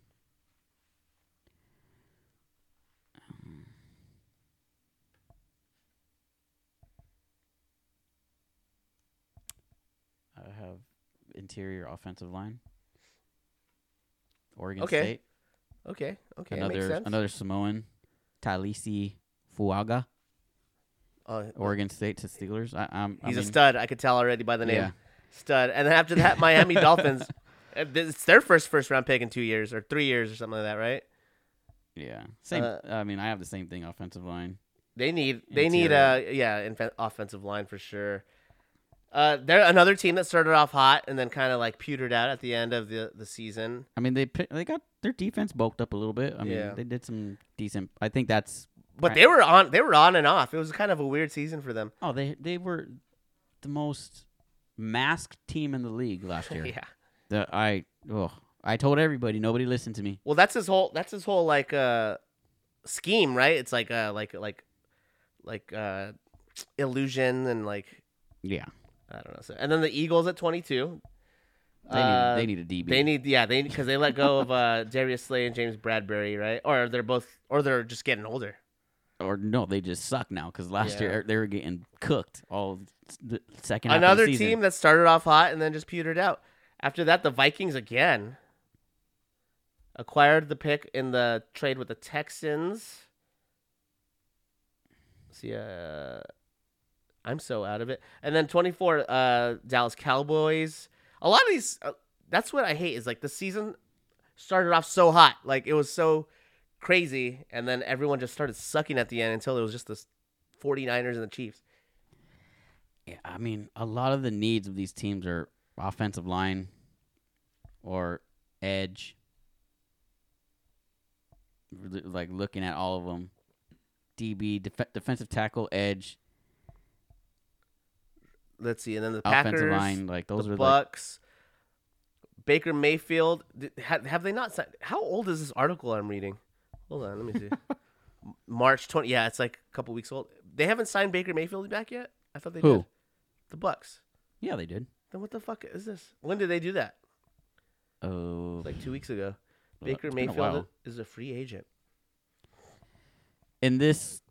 I have interior offensive line. Oregon Okay. State. Okay, okay, that makes Another sense. another Samoan, Talisi Fuaga. Oh, Oregon State to Steelers. I, I'm, I he's a mean, stud. I could tell already by the name. Yeah. Stud. And then after that, Miami Dolphins. uh, It's their first first round pick in two years or three years or something like that, right? Yeah. Same. Uh, I mean, I have the same thing. Offensive line. They need they need uh Interior. yeah inf- offensive line for sure. Uh, they're another team that started off hot and then kind of like petered out at the end of the the season. I mean, they pi- they got their defense bulked up a little bit. I mean, Yeah. they did some decent. I think that's. But they were on they were on and off. It was kind of a weird season for them. Oh, they they were the most masked team in the league last year. Yeah. The, I oh, I told everybody. Nobody listened to me. Well, that's his whole that's his whole like uh scheme, right? It's like uh like like like uh illusion and like Yeah. I don't know. So, and then the Eagles at twenty-two. They Uh, need they need a D B. They need, yeah, they because they let go of uh, Darius Slay and James Bradbury, right? Or they're both, or they're just getting older. or no, they just suck now because last Yeah. year they were getting cooked all the second half Another of the season. team that started off hot and then just petered out. After that, the Vikings again acquired the pick in the trade with the Texans. See, uh, I'm so out of it. And then twenty-four, uh, Dallas Cowboys. A lot of these, uh, that's what I hate is like the season started off so hot. Like it was so crazy. And then everyone just started sucking at the end until it was just the 49ers and the Chiefs. Yeah, I mean, a lot of the needs of these teams are offensive line or edge. Like looking at all of them. D B, def- defensive tackle, edge. Let's see, and then the offensive Packers, line, like those the are Bucks, like... Baker Mayfield. Have, have they not signed? How old is this article I'm reading? Hold on, let me see. March twentieth. Yeah, it's like a couple weeks old. They haven't signed Baker Mayfield back yet? I thought they Who? did. The Bucks. Yeah, they did. Then what the fuck is this? When did they do that? Oh, Like two weeks ago. Well, Baker it's been a Mayfield while. is a free agent. in this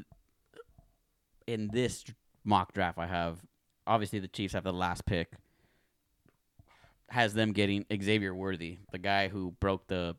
in this mock draft I have, obviously the Chiefs have the last pick. Has them getting Xavier Worthy, the guy who broke the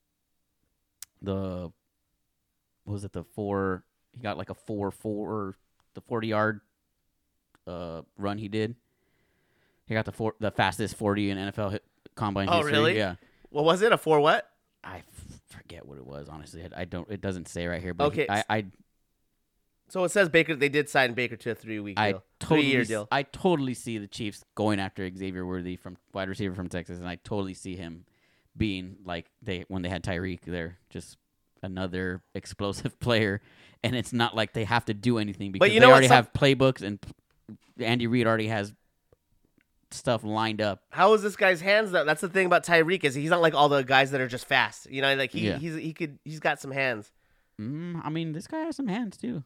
the what was it the four? He got like a four four the forty yard uh run he did. He got the four, the fastest forty in N F L hit, combine Oh, history. really? Yeah. What was it? A four what? I f- forget what it was. Honestly, I, I don't. It doesn't say right here. But Okay. he, I, I So it says Baker. They did sign Baker to a three-week I deal, totally, three-year s- deal. I totally see the Chiefs going after Xavier Worthy from wide receiver from Texas, and I totally see him being like they when they had Tyreek there, just another explosive player. And it's not like they have to do anything because you they know what, already some- have playbooks, and Andy Reid already has stuff lined up. How is this guy's hands though? That's the thing about Tyreek is he's not like all the guys that are just fast. You know, like he Yeah. he's he could he's got some hands. Mm, I mean, this guy has some hands too.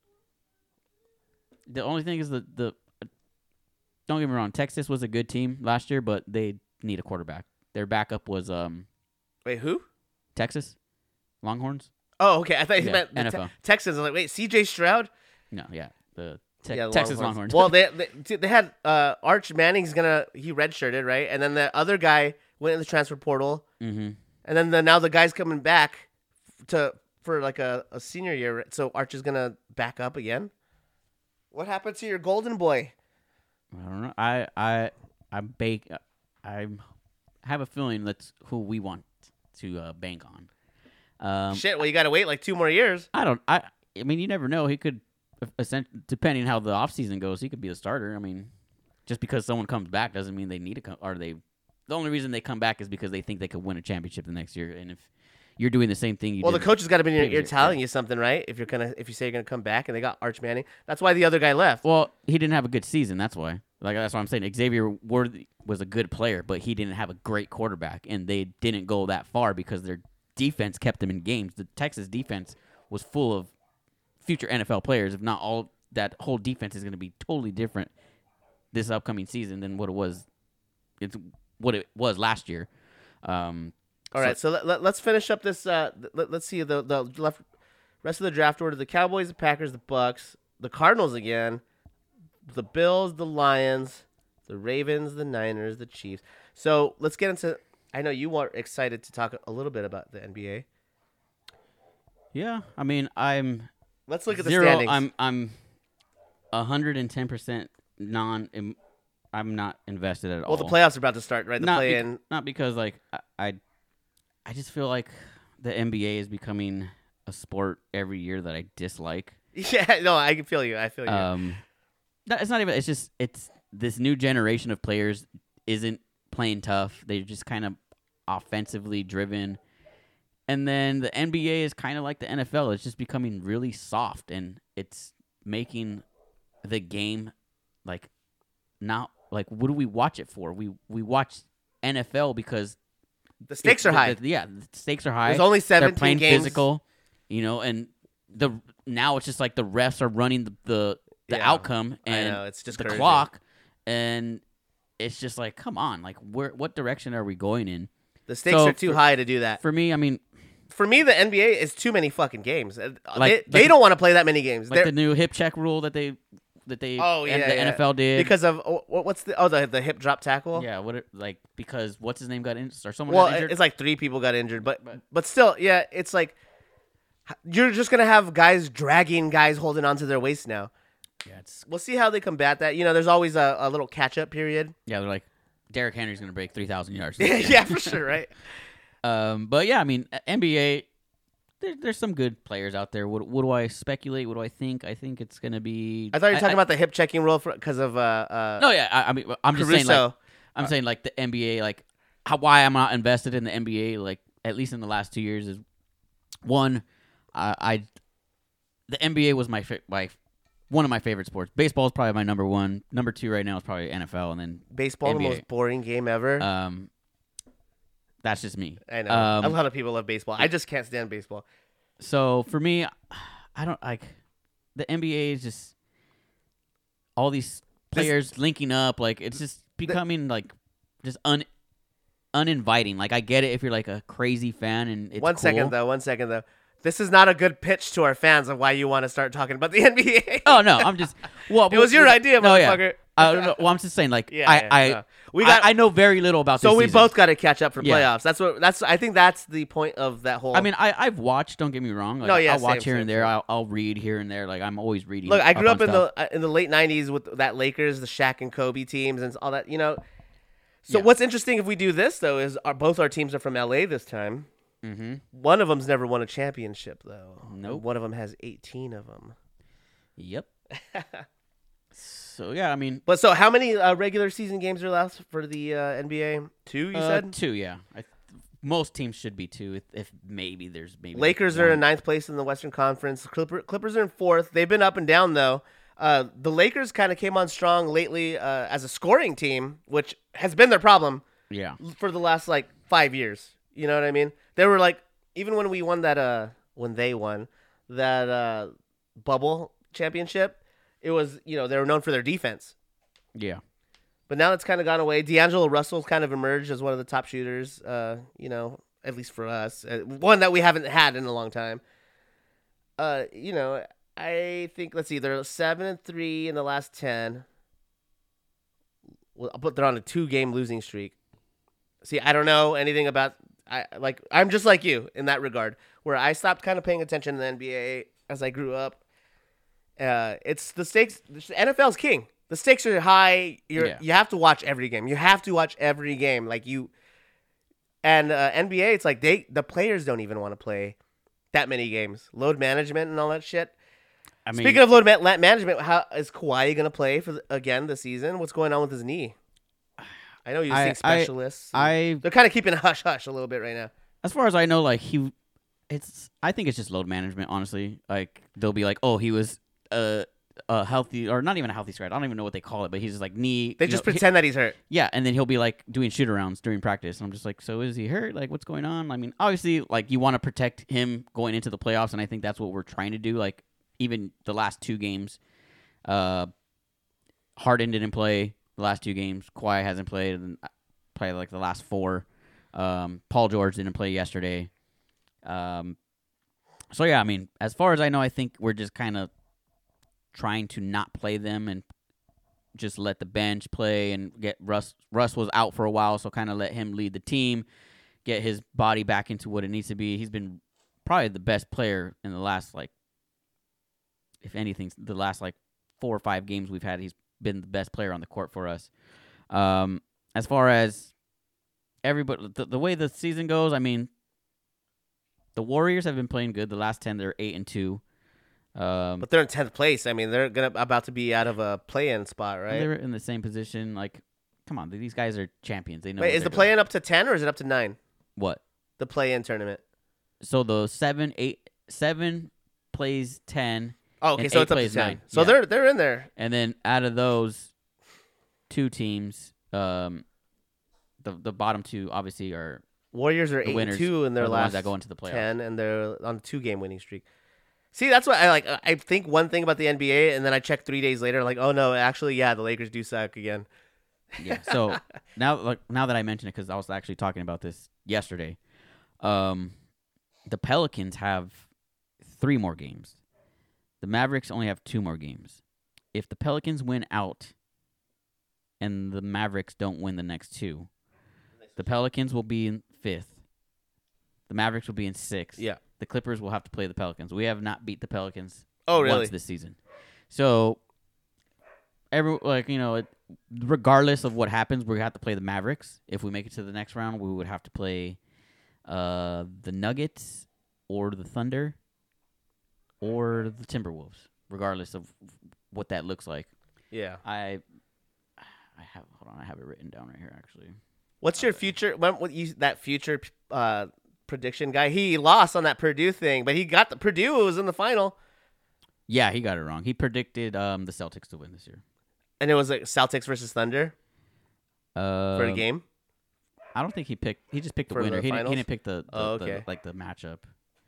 The only thing is the the. Don't get me wrong, Texas was a good team last year, but they need a quarterback. Their backup was um Wait, who? Texas Longhorns. Oh, okay. I thought you Yeah, meant the N F Te- L. Texans. I was like, wait, C J Stroud? No, yeah, the te- Yeah, Texas Longhorns. Well, they, they they had uh, Arch Manning's gonna he redshirted, right? And then the other guy went in the transfer portal, mm-hmm. and then the, now the guy's coming back to for like a, a senior year. So Arch is gonna back up again. What happened to your golden boy? I don't know. I I I bake. I have a feeling that's who we want to uh, bank on. Um, Shit. Well, you gotta wait like two more years. I don't. I. I mean, you never know. He could, essentially, depending how the offseason goes, he could be the starter. I mean, just because someone comes back doesn't mean they need to come. Or they, the only reason they come back is because they think they could win a championship the next year. And if you're doing the same thing, you Well, the did coach has got to be in your ear previous year, telling you something, right? If you're gonna if you say you're gonna come back, and they got Arch Manning, that's why the other guy left. Well, he didn't have a good season. That's why. Like that's what I'm saying. Xavier Worthy was a good player, but he didn't have a great quarterback, and they didn't go that far because their defense kept them in games. The Texas defense was full of future N F L players. If not all, that whole defense is going to be totally different this upcoming season than what it was. It's what it was last year. Um, All right, so let, let, let's finish up this. Uh, let, let's see the the left rest of the draft order: the Cowboys, the Packers, the Bucks, the Cardinals again, the Bills, the Lions, the Ravens, the Niners, the Chiefs. So let's get into. I know you are excited to talk a little bit about the N B A. yeah, I mean, I'm Let's look at the zero. standings. I'm I'm a hundred and ten percent non. I'm not invested at all. well, the playoffs are about to start, right? The not, play bec- in. not because like I, I I just feel like the N B A is becoming a sport every year that I dislike. Yeah, no, I can feel you. I feel you. Um, no, it's not even. It's just it's this new generation of players isn't playing tough. They're just kind of offensively driven, and then the N B A is kind of like the N F L. It's just becoming really soft, and it's making the game like not like what do we watch it for? We we watch N F L because the stakes it- are high. the- the- yeah, the stakes are high. There's only They're seventeen playing games. physical, you know, and the now it's just like the refs are running the the, the Yeah, outcome I and know, it's just the crazy. clock, and it's just like, come on, like where what direction are we going in? The stakes So are too for- high to do that. For me, I mean, For me, the N B A is too many fucking games. Uh, Like- they they like- don't want to play that many games. like They're- the new hip check rule that they that they Oh, and yeah, the yeah. N F L did because of oh, what- what's the oh the the hip drop tackle. yeah, what it, like because what's his name got injured or someone Well, got injured. it's like three people got injured, but But- but still, yeah, it's like you're just gonna have guys dragging guys holding onto their waist now. Yeah, it's we'll see how they combat that. You know, there's always a, a little catch up period. yeah. They're like Derrick Henry's gonna break three thousand yards. Yeah, for sure, right? Um, but yeah, I mean, N B A. There, there's some good players out there. What, what do I speculate? What do I think? I think it's gonna be. I thought you were talking I, about the hip checking rule because of uh, uh No, yeah. I, I mean, I'm just saying. Caruso. Like, I'm saying like the N B A. Like how, why I'm not invested in the N B A. Like at least in the last two years is one. I, I the N B A was my fa- my one of my favorite sports. Baseball is probably my number one. Number two right now is probably N F L, and then Baseball, N B A. the most boring game ever. Um, that's just me. I know Um, a lot of people love baseball. I just can't stand baseball. So for me, I don't like the N B A is just all these players linking up. Like it's just becoming like just un uninviting. Like I get it if you're like a crazy fan and it's One cool. second though. One second though. This is not a good pitch to our fans of why you want to start talking about the N B A. Oh no, I'm just well. It was your idea, no, yeah. motherfucker. I don't know. Well, I'm just saying, like, Yeah, I, yeah, I, no. We got- I, I know very little about So this we season. both got to catch up for Yeah. playoffs. That's what. That's. I think that's the point of that whole. I mean, I, I've watched. Don't get me wrong. Like, No, yeah, I'll watch same, here same, and there. same. I'll, I'll read here and there. Like I'm always reading. look, I grew up on in stuff. the uh, in the late nineties with that Lakers, the Shaq and Kobe teams, and all that. You know. So Yeah. what's interesting if we do this though is our, both our teams are from L A this time. Mm-hmm. One of them's never won a championship though. Nope. One of them has eighteen of them. Yep. So yeah, I mean, But so how many uh, regular season games are left for the uh, N B A? Two, you uh, said. two. Yeah, I, most teams should be two. If, if maybe there's maybe like Lakers are in one. ninth place in the Western Conference. Clipper, Clippers are in fourth. They've been up and down though. Uh, the Lakers kind of came on strong lately uh, as a scoring team, which has been their problem Yeah. for the last like five years. You know what I mean? They were like, even when we won that, uh, when they won that uh, bubble championship, it was, you know, they were known for their defense. Yeah. But now it's kind of gone away. D'Angelo Russell's kind of emerged as one of the top shooters, uh, you know, at least for us. Uh, one that we haven't had in a long time. Uh, you know, I think, let's see, they're seven and three in the last ten. Well, but they're on a two-game losing streak. See, I don't know anything about, I like, I'm just like you in that regard, where I stopped kind of paying attention to the N B A as I grew up. Uh, it's the stakes. The N F L's king. The stakes are high. You're Yeah. you have to watch every game. You have to watch every game. Like you, and uh, N B A, it's like they the players don't even want to play that many games. Load management and all that shit. I mean, Speaking of load ma- management, how is Kawhi gonna play for the, again this season? What's going on with his knee? I know you're I- seeing I- specialists. I They're kind of keeping a hush hush a little bit right now. as far as I know, like he, it's. I think it's just load management. Honestly, like they'll be like, oh, he was uh, a healthy or not even a healthy scratch. I don't even know what they call it, but he's just like knee. They you just know, he- pretend that he's hurt. yeah, and then he'll be like doing shoot arounds during practice, and I'm just like, so is he hurt? Like, what's going on? I mean, obviously, like you want to protect him going into the playoffs, and I think that's what we're trying to do. Like even the last two games, uh, Harden didn't play the last two games. Kawhi hasn't played, and played like the last four. Um, Paul George didn't play yesterday. Um, so yeah, I mean, as far as I know, I think we're just kind of trying to not play them and just let the bench play and get Russ. Russ was out for a while, so kind of let him lead the team, get his body back into what it needs to be. He's been probably the best player in the last, like, if anything, the last like four or five games we've had. He's been the best player on the court for us. Um, as far as everybody, the, the way the season goes, I mean, the Warriors have been playing good. The last ten, they're eight and two. Um, But they're in tenth place. I mean, they're gonna about to be out of a play-in spot, right? They're in the same position. Like, come on, these guys are champions. They know. Wait, what is the they're play-in up to ten or is it up to nine? doing. What? The play-in tournament. So the seven, eight, seven plays ten, Oh, okay, And so eight it's up to plays ten. nine. So Yeah. they're they're in there. and then out of those two teams, um, the the bottom two obviously are Warriors are the eight winners. and two in their are the ones last that go into the playoffs. ten, and they're on a two-game winning streak. See, that's what I like. I think one thing about the N B A, and then I check three days later, like, oh no, actually, yeah, the Lakers do suck again. Yeah. So now, like now that I mention it, because I was actually talking about this yesterday, um, the Pelicans have three more games. The Mavericks only have two more games. If the Pelicans win out, and the Mavericks don't win the next two, the Pelicans will be in fifth. The Mavericks will be in sixth. Yeah. The Clippers will have to play the Pelicans. We have not beat the Pelicans Oh, really? once this season. So every like you know, it, regardless of what happens, we have to play the Mavericks. If we make it to the next round, we would have to play uh, the Nuggets or the Thunder or the Timberwolves, regardless of what that looks like. Yeah. I I have hold on, I have it written down right here actually. What's your future? When, what you that future uh, prediction guy? He lost on that Purdue thing, but he got the Purdue was in the final, Yeah, he got it wrong. He predicted um, the Celtics to win this year. and it was like Celtics versus Thunder Uh, for the game. I don't think he picked. He just picked the For winner. the He didn't, he finals? didn't pick the, the, Oh, the- okay. like the matchup.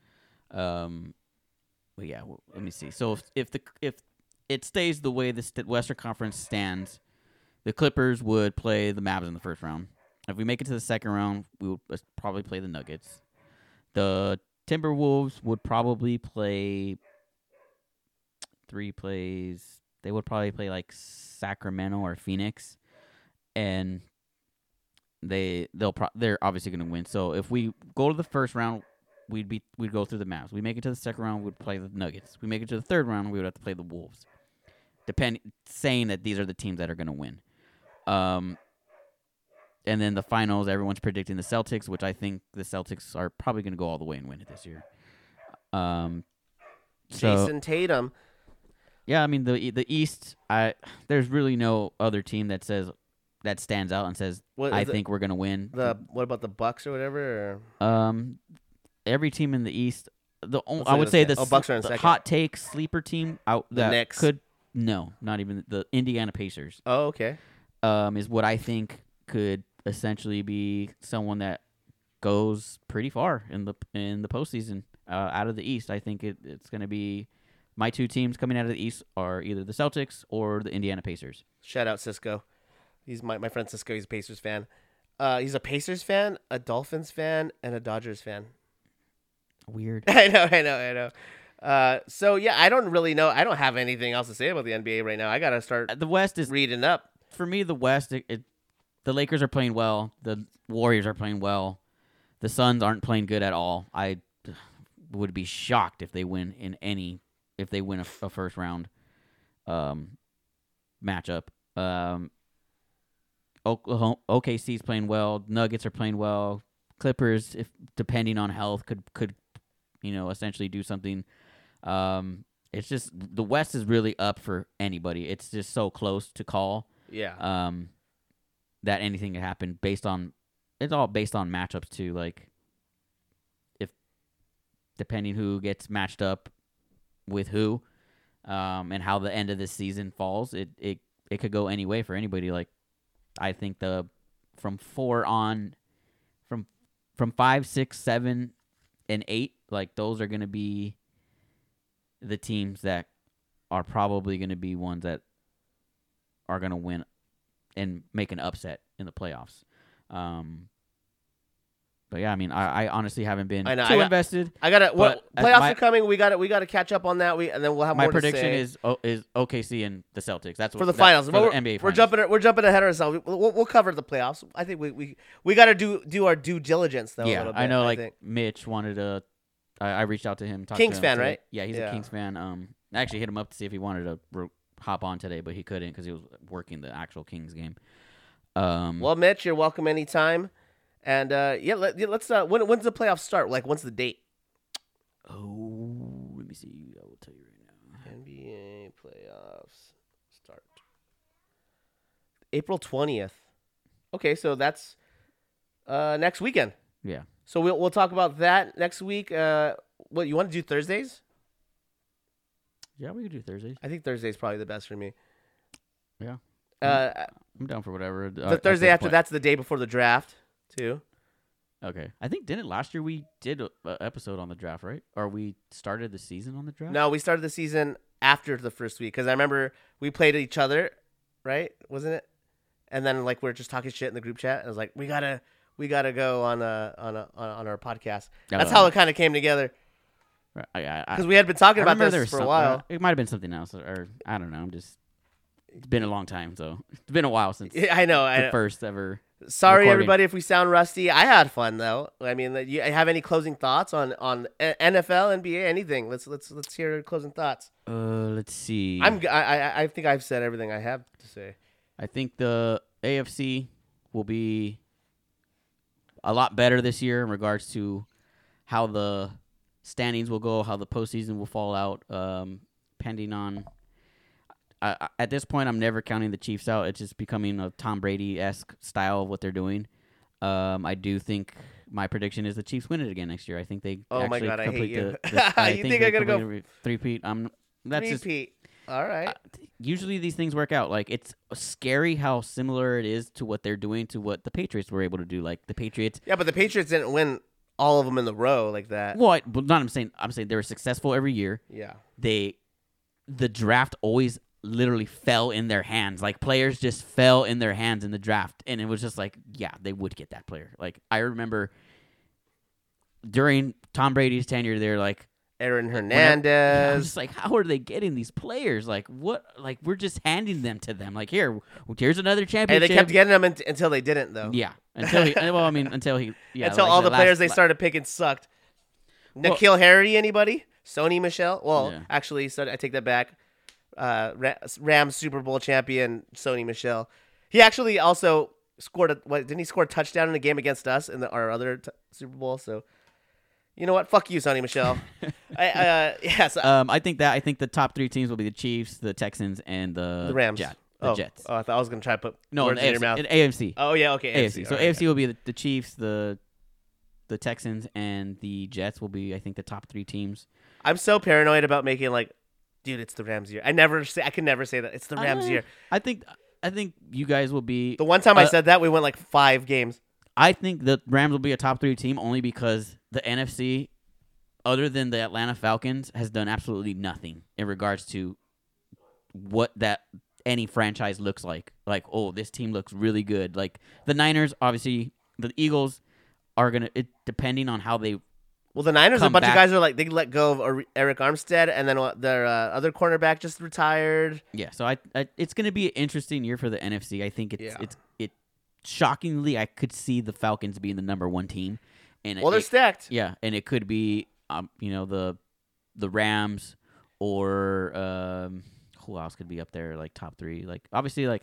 Um, but yeah, well, let me see. So if if the if it stays the way the st- Western Conference stands, the Clippers would play the Mavs in the first round. If we make it to the second round, we would uh, probably play the Nuggets. The Timberwolves would probably play three plays. They would probably play like Sacramento or Phoenix, and they they'll pro- they're obviously going to win. So if we go to the first round, we'd be we'd go through the Mavs. We make it to the second round, we'd play the Nuggets. We make it to the third round, we would have to play the Wolves. Depend saying that these are the teams that are going to win. Um, and then the finals, everyone's predicting the Celtics, which I think the Celtics are probably going to go all the way and win it this year. Um, so Jason Tatum. yeah, I mean the the East, I there's really no other team that says that stands out and says What, I the, think we're going to win. the what about the Bucks or whatever? Or? Um, every team in the East, the only, What's I it would gonna say say? the, Oh, Bucks are in the second. hot take sleeper team out The that Knicks. could no, not even the Indiana Pacers. Oh, okay. Um, is what I think could essentially be someone that goes pretty far in the in the postseason uh, out of the East. I think it, it's going to be my two teams coming out of the East are either the Celtics or the Indiana Pacers. Shout out Cisco. He's my my friend Cisco. He's a Pacers fan. Uh, he's a Pacers fan, a Dolphins fan, and a Dodgers fan. Weird. I know, I know, I know. Uh, so yeah, I don't really know. I don't have anything else to say about the N B A right now. I gotta start The West is reading up. for me, the West, it, it, the Lakers are playing well. The Warriors are playing well. The Suns aren't playing good at all. I would be shocked if they win in any if they win a, a first round um, matchup. Um, Oklahoma, O K C's playing well. Nuggets are playing well. Clippers, if depending on health, could could you know essentially do something. Um, it's just the West is really up for anybody. It's just so close to call. Yeah. Um, that anything can happen based on it's all based on matchups too. Like if depending who gets matched up with who, um, and how the end of this season falls, it it it could go any way for anybody. Like I think the from four on, from from five, six, seven, and eight, like those are gonna be the teams that are probably gonna be ones that are gonna win and make an upset in the playoffs. Um, but yeah, I mean, I, I honestly haven't been I know, too I got- invested. I gotta. What but, uh, playoffs my- are coming? We got to We got to catch up on that. We and then we'll have My more to prediction say is o, is O K C and the Celtics. That's what for the that- finals. For But the we're, N B A we're finals. jumping. We're jumping ahead of ourselves. We'll, we'll, we'll cover the playoffs. I think we we, we got to do do our due diligence though. a Yeah, little bit, I know. Like think. Mitch wanted to. I, I reached out to him. talked Kings to him fan, today. right? Yeah, he's Yeah. a Kings fan. Um, I actually hit him up to see if he wanted to ro- hop on today, but he couldn't because he was working the actual Kings game. Um, Well, Mitch, you're welcome anytime. And uh, yeah, let, yeah, let's. Uh, when when's the playoffs start? Like, when's the date? oh, let me see. I will tell you right now. N B A playoffs start April twentieth. Okay, so that's uh, next weekend. Yeah. So we'll we'll talk about that next week. Uh, what you want to do Thursdays? Yeah, we could do Thursdays. I think Thursday's probably the best for me. Yeah. Uh, I'm down for whatever. uh, the Thursday after that's the day before the draft, too. Okay. I think didn't last year we did an episode on the draft, right? Or we started the season on the draft? No, we started the season after the first week because I remember we played each other, right? Wasn't it? And then like we were just talking shit in the group chat. And I was like, we gotta, we gotta go on a on a on, on our podcast. That's Oh. how it kind of came together Right, I, I, I, because we had been talking I about remember there this was for a some- while. uh, it might have been something else, or, or I don't know. I'm just. It's been a long time, so it's been a while since Yeah, I know. I the know. first ever. Sorry, recording. everybody, if we sound rusty. I had fun though. I mean, you have any closing thoughts on on N F L, N B A, anything? Let's let's let's hear your closing thoughts. Uh, let's see. I'm I I I think I've said everything I have to say. I think the A F C will be a lot better this year in regards to how the standings will go, how the postseason will fall out, um, pending on. I, I, at this point, I'm never counting the Chiefs out. It's just becoming a Tom Brady-esque style of what they're doing. Um, I do think my prediction is the Chiefs win it again next year. I think they Oh my actually God, I hate complete you. the. the I You think I'm gonna go- complete a three-peat? I'm. That's just Repeat. All right. uh, usually these things work out. Like, it's scary how similar it is to what they're doing to what the Patriots were able to do. Like the Patriots. Yeah, but the Patriots didn't win all of them in the row like that. Well, I, well, not I'm saying. I'm saying they were successful every year. Yeah. They, the draft always literally fell in their hands. Like players just fell in their hands in the draft, and it was just like, yeah, they would get that player. Like I remember during Tom Brady's tenure, they're like. Aaron Yeah, I'm Hernandez. just like, how are they getting these players? Like, what? Like, we're just handing them to them. Like, here, here's another Hey, championship. they kept getting them unt- until they didn't, though. Yeah, until he. Well, I mean, until he. Yeah, until like all the last- players they la- started picking sucked. Well- Nikhil Harry, anybody? Sony Michelle? Well, Yeah. actually, so I take that back. Uh, Ra- Rams Super Bowl champion Sony Michelle. He actually also scored a. What didn't he score a touchdown in a game against us in the, our other t- Super Bowl? So, you know what? Fuck you, Sony Michelle. I, uh, yes, Um, I think that I think the top three teams will be the Chiefs, the Texans, and the, the Rams. Jet, the oh, Jets. Oh, I thought I was gonna try to put no, in words the in your mouth. A F C. In A F C. Oh yeah, okay. A F C. So All right, A F C will be the, the Chiefs, the the Texans, and the Jets will be, I think, the top three teams. I'm so paranoid about making like, dude, it's the Rams year. I never say. I can never say that. It's the Rams Uh, year. I think I think you guys will be. The one time I uh, said that, we went like five games. I think the Rams will be a top three team only because the N F C, other than the Atlanta Falcons, has done absolutely nothing in regards to what that any franchise looks like. Like, oh, this team looks really good. Like the Niners, obviously, the Eagles are gonna. It depending on how they. Well, the Niners, a come bunch back- of guys are like they let go of Ar- Eric Armstead, and then what, their uh, other cornerback just retired. Yeah, so I, I it's gonna be an interesting year for the N F C. I think it's Yeah. it's it. Shockingly, I could see the Falcons being the number one team, and Well, they're it, stacked. yeah, and it could be um you know the the Rams or um who else could be up there like top three? Like obviously like.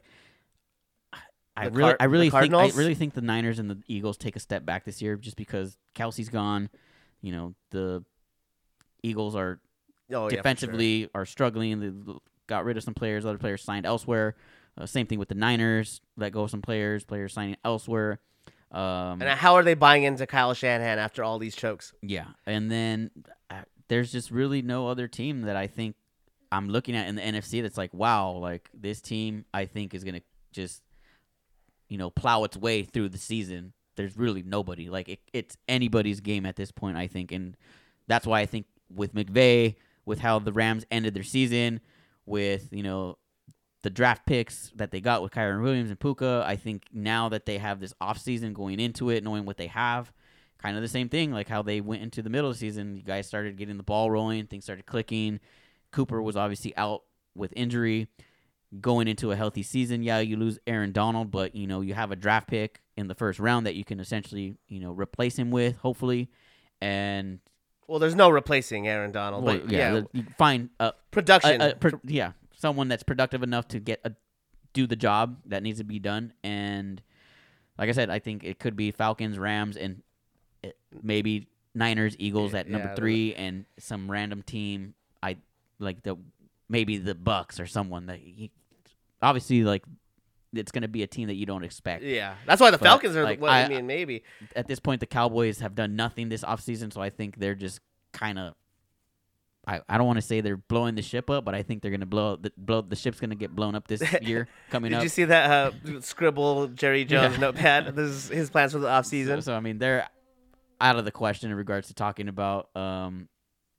I The really, Car- I really the think, I Cardinals? really think the Niners and the Eagles take a step back this year, just because Kelsey's gone. You know, the Eagles are Oh, yeah, for defensively are struggling. They got rid of some players. Other players signed elsewhere. Uh, same thing with the Niners. Let go of some players. Players signing elsewhere. Um, sure. And how are they buying into Kyle Shanahan after all these chokes? yeah, and then uh, there's just really no other team that I think I'm looking at in the N F C that's like, wow, like this team I think is gonna just you know plow its way through the season. There's really nobody. Like it, it's anybody's game at this point, I think, and that's why I think with McVay, with how the Rams ended their season, with you know the draft picks that they got with Kyron Williams and Puka, I think now that they have this offseason going into it, knowing what they have, kind of the same thing, like how they went into the middle of the season. You guys started getting the ball rolling, things started clicking. Cooper was obviously out with injury. Going into a healthy season, yeah, you lose Aaron Donald, but you know you have a draft pick in the first round that you can essentially you know replace him with, hopefully, and Well, there's no replacing Aaron Donald. well, but yeah, yeah, the- you find a, production. a- a pro- yeah, someone that's productive enough to get a do the job that needs to be done. And like I said, I think it could be Falcons, Rams, and it, maybe Niners, Eagles Yeah, at number yeah, three, and some random team. I like the maybe the Bucks or someone that he, obviously like it's going to be a team that you don't expect. yeah, that's why the But, Falcons are. like, what I, I- mean, maybe. At this point, the Cowboys have done nothing this offseason, so I think they're just kind of. I, I don't want to say they're blowing the ship up, but I think they're gonna blow the blow. The ship's gonna get blown up this year coming Did up. you see that uh, scribble Jerry Jones Yeah. notepad? This is his plans for the so, offseason. so I mean, they're out of the question in regards to talking about. Um,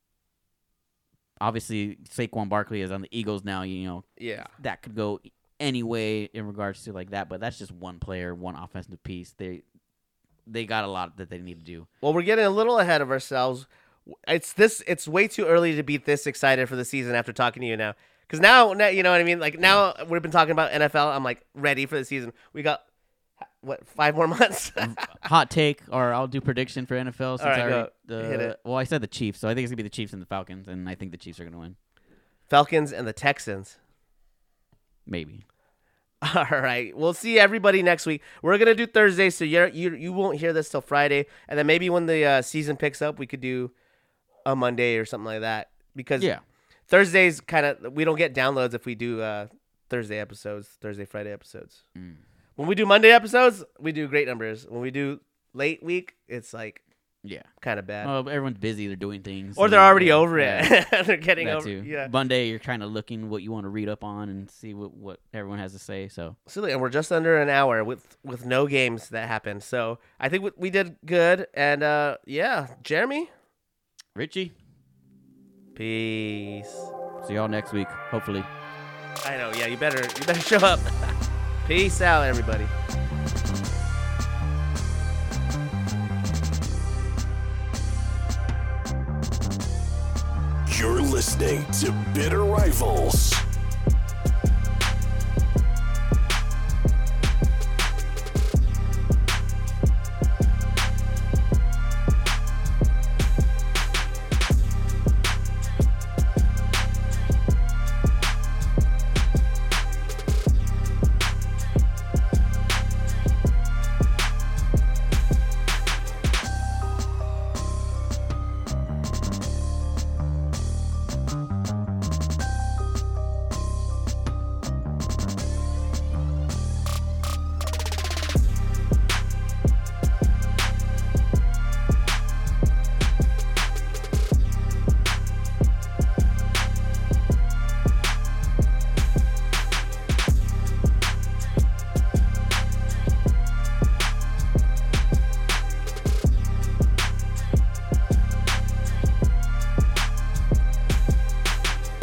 obviously, Saquon Barkley is on the Eagles now. You know Yeah. that could go any way in regards to like that, but that's just one player, one offensive piece. They they got a lot that they need to do. Well, we're getting a little ahead of ourselves. It's this. It's way too early to be this excited for the season after talking to you now. Because now, now, you know what I mean. Like now, we've been talking about N F L. I'm like ready for the season. We got what five more months. Hot take, or I'll do prediction for N F L. Since All right, I already, go. the, Hit it. Well, I said the Chiefs, so I think it's gonna be the Chiefs and the Falcons, and I think the Chiefs are gonna win. Falcons and the Texans. Maybe. All right, we'll see everybody next week. We're gonna do Thursday, so you're, you you won't hear this till Friday, and then maybe when the uh, season picks up, we could do a Monday or something like that. Because Yeah. Thursdays kind of we don't get downloads if we do uh, Thursday episodes, Thursday Friday episodes. Mm. When we do Monday episodes, we do great numbers. When we do late week, it's like Yeah. kind of bad. Well, everyone's busy. They're doing things. Or so, they're already yeah, over yeah, it. They're getting that over too. Yeah. Monday, you're kind of looking what you want to read up on and see what, what everyone has to say. So So, and we're just under an hour with, with no games that happened. So I think we, we did good. And uh, yeah, Jeremy, Richie, peace. see y'all next week. Hopefully. I know. Yeah, you better you better show up. Peace out, everybody. You're listening to Bitter Rivals.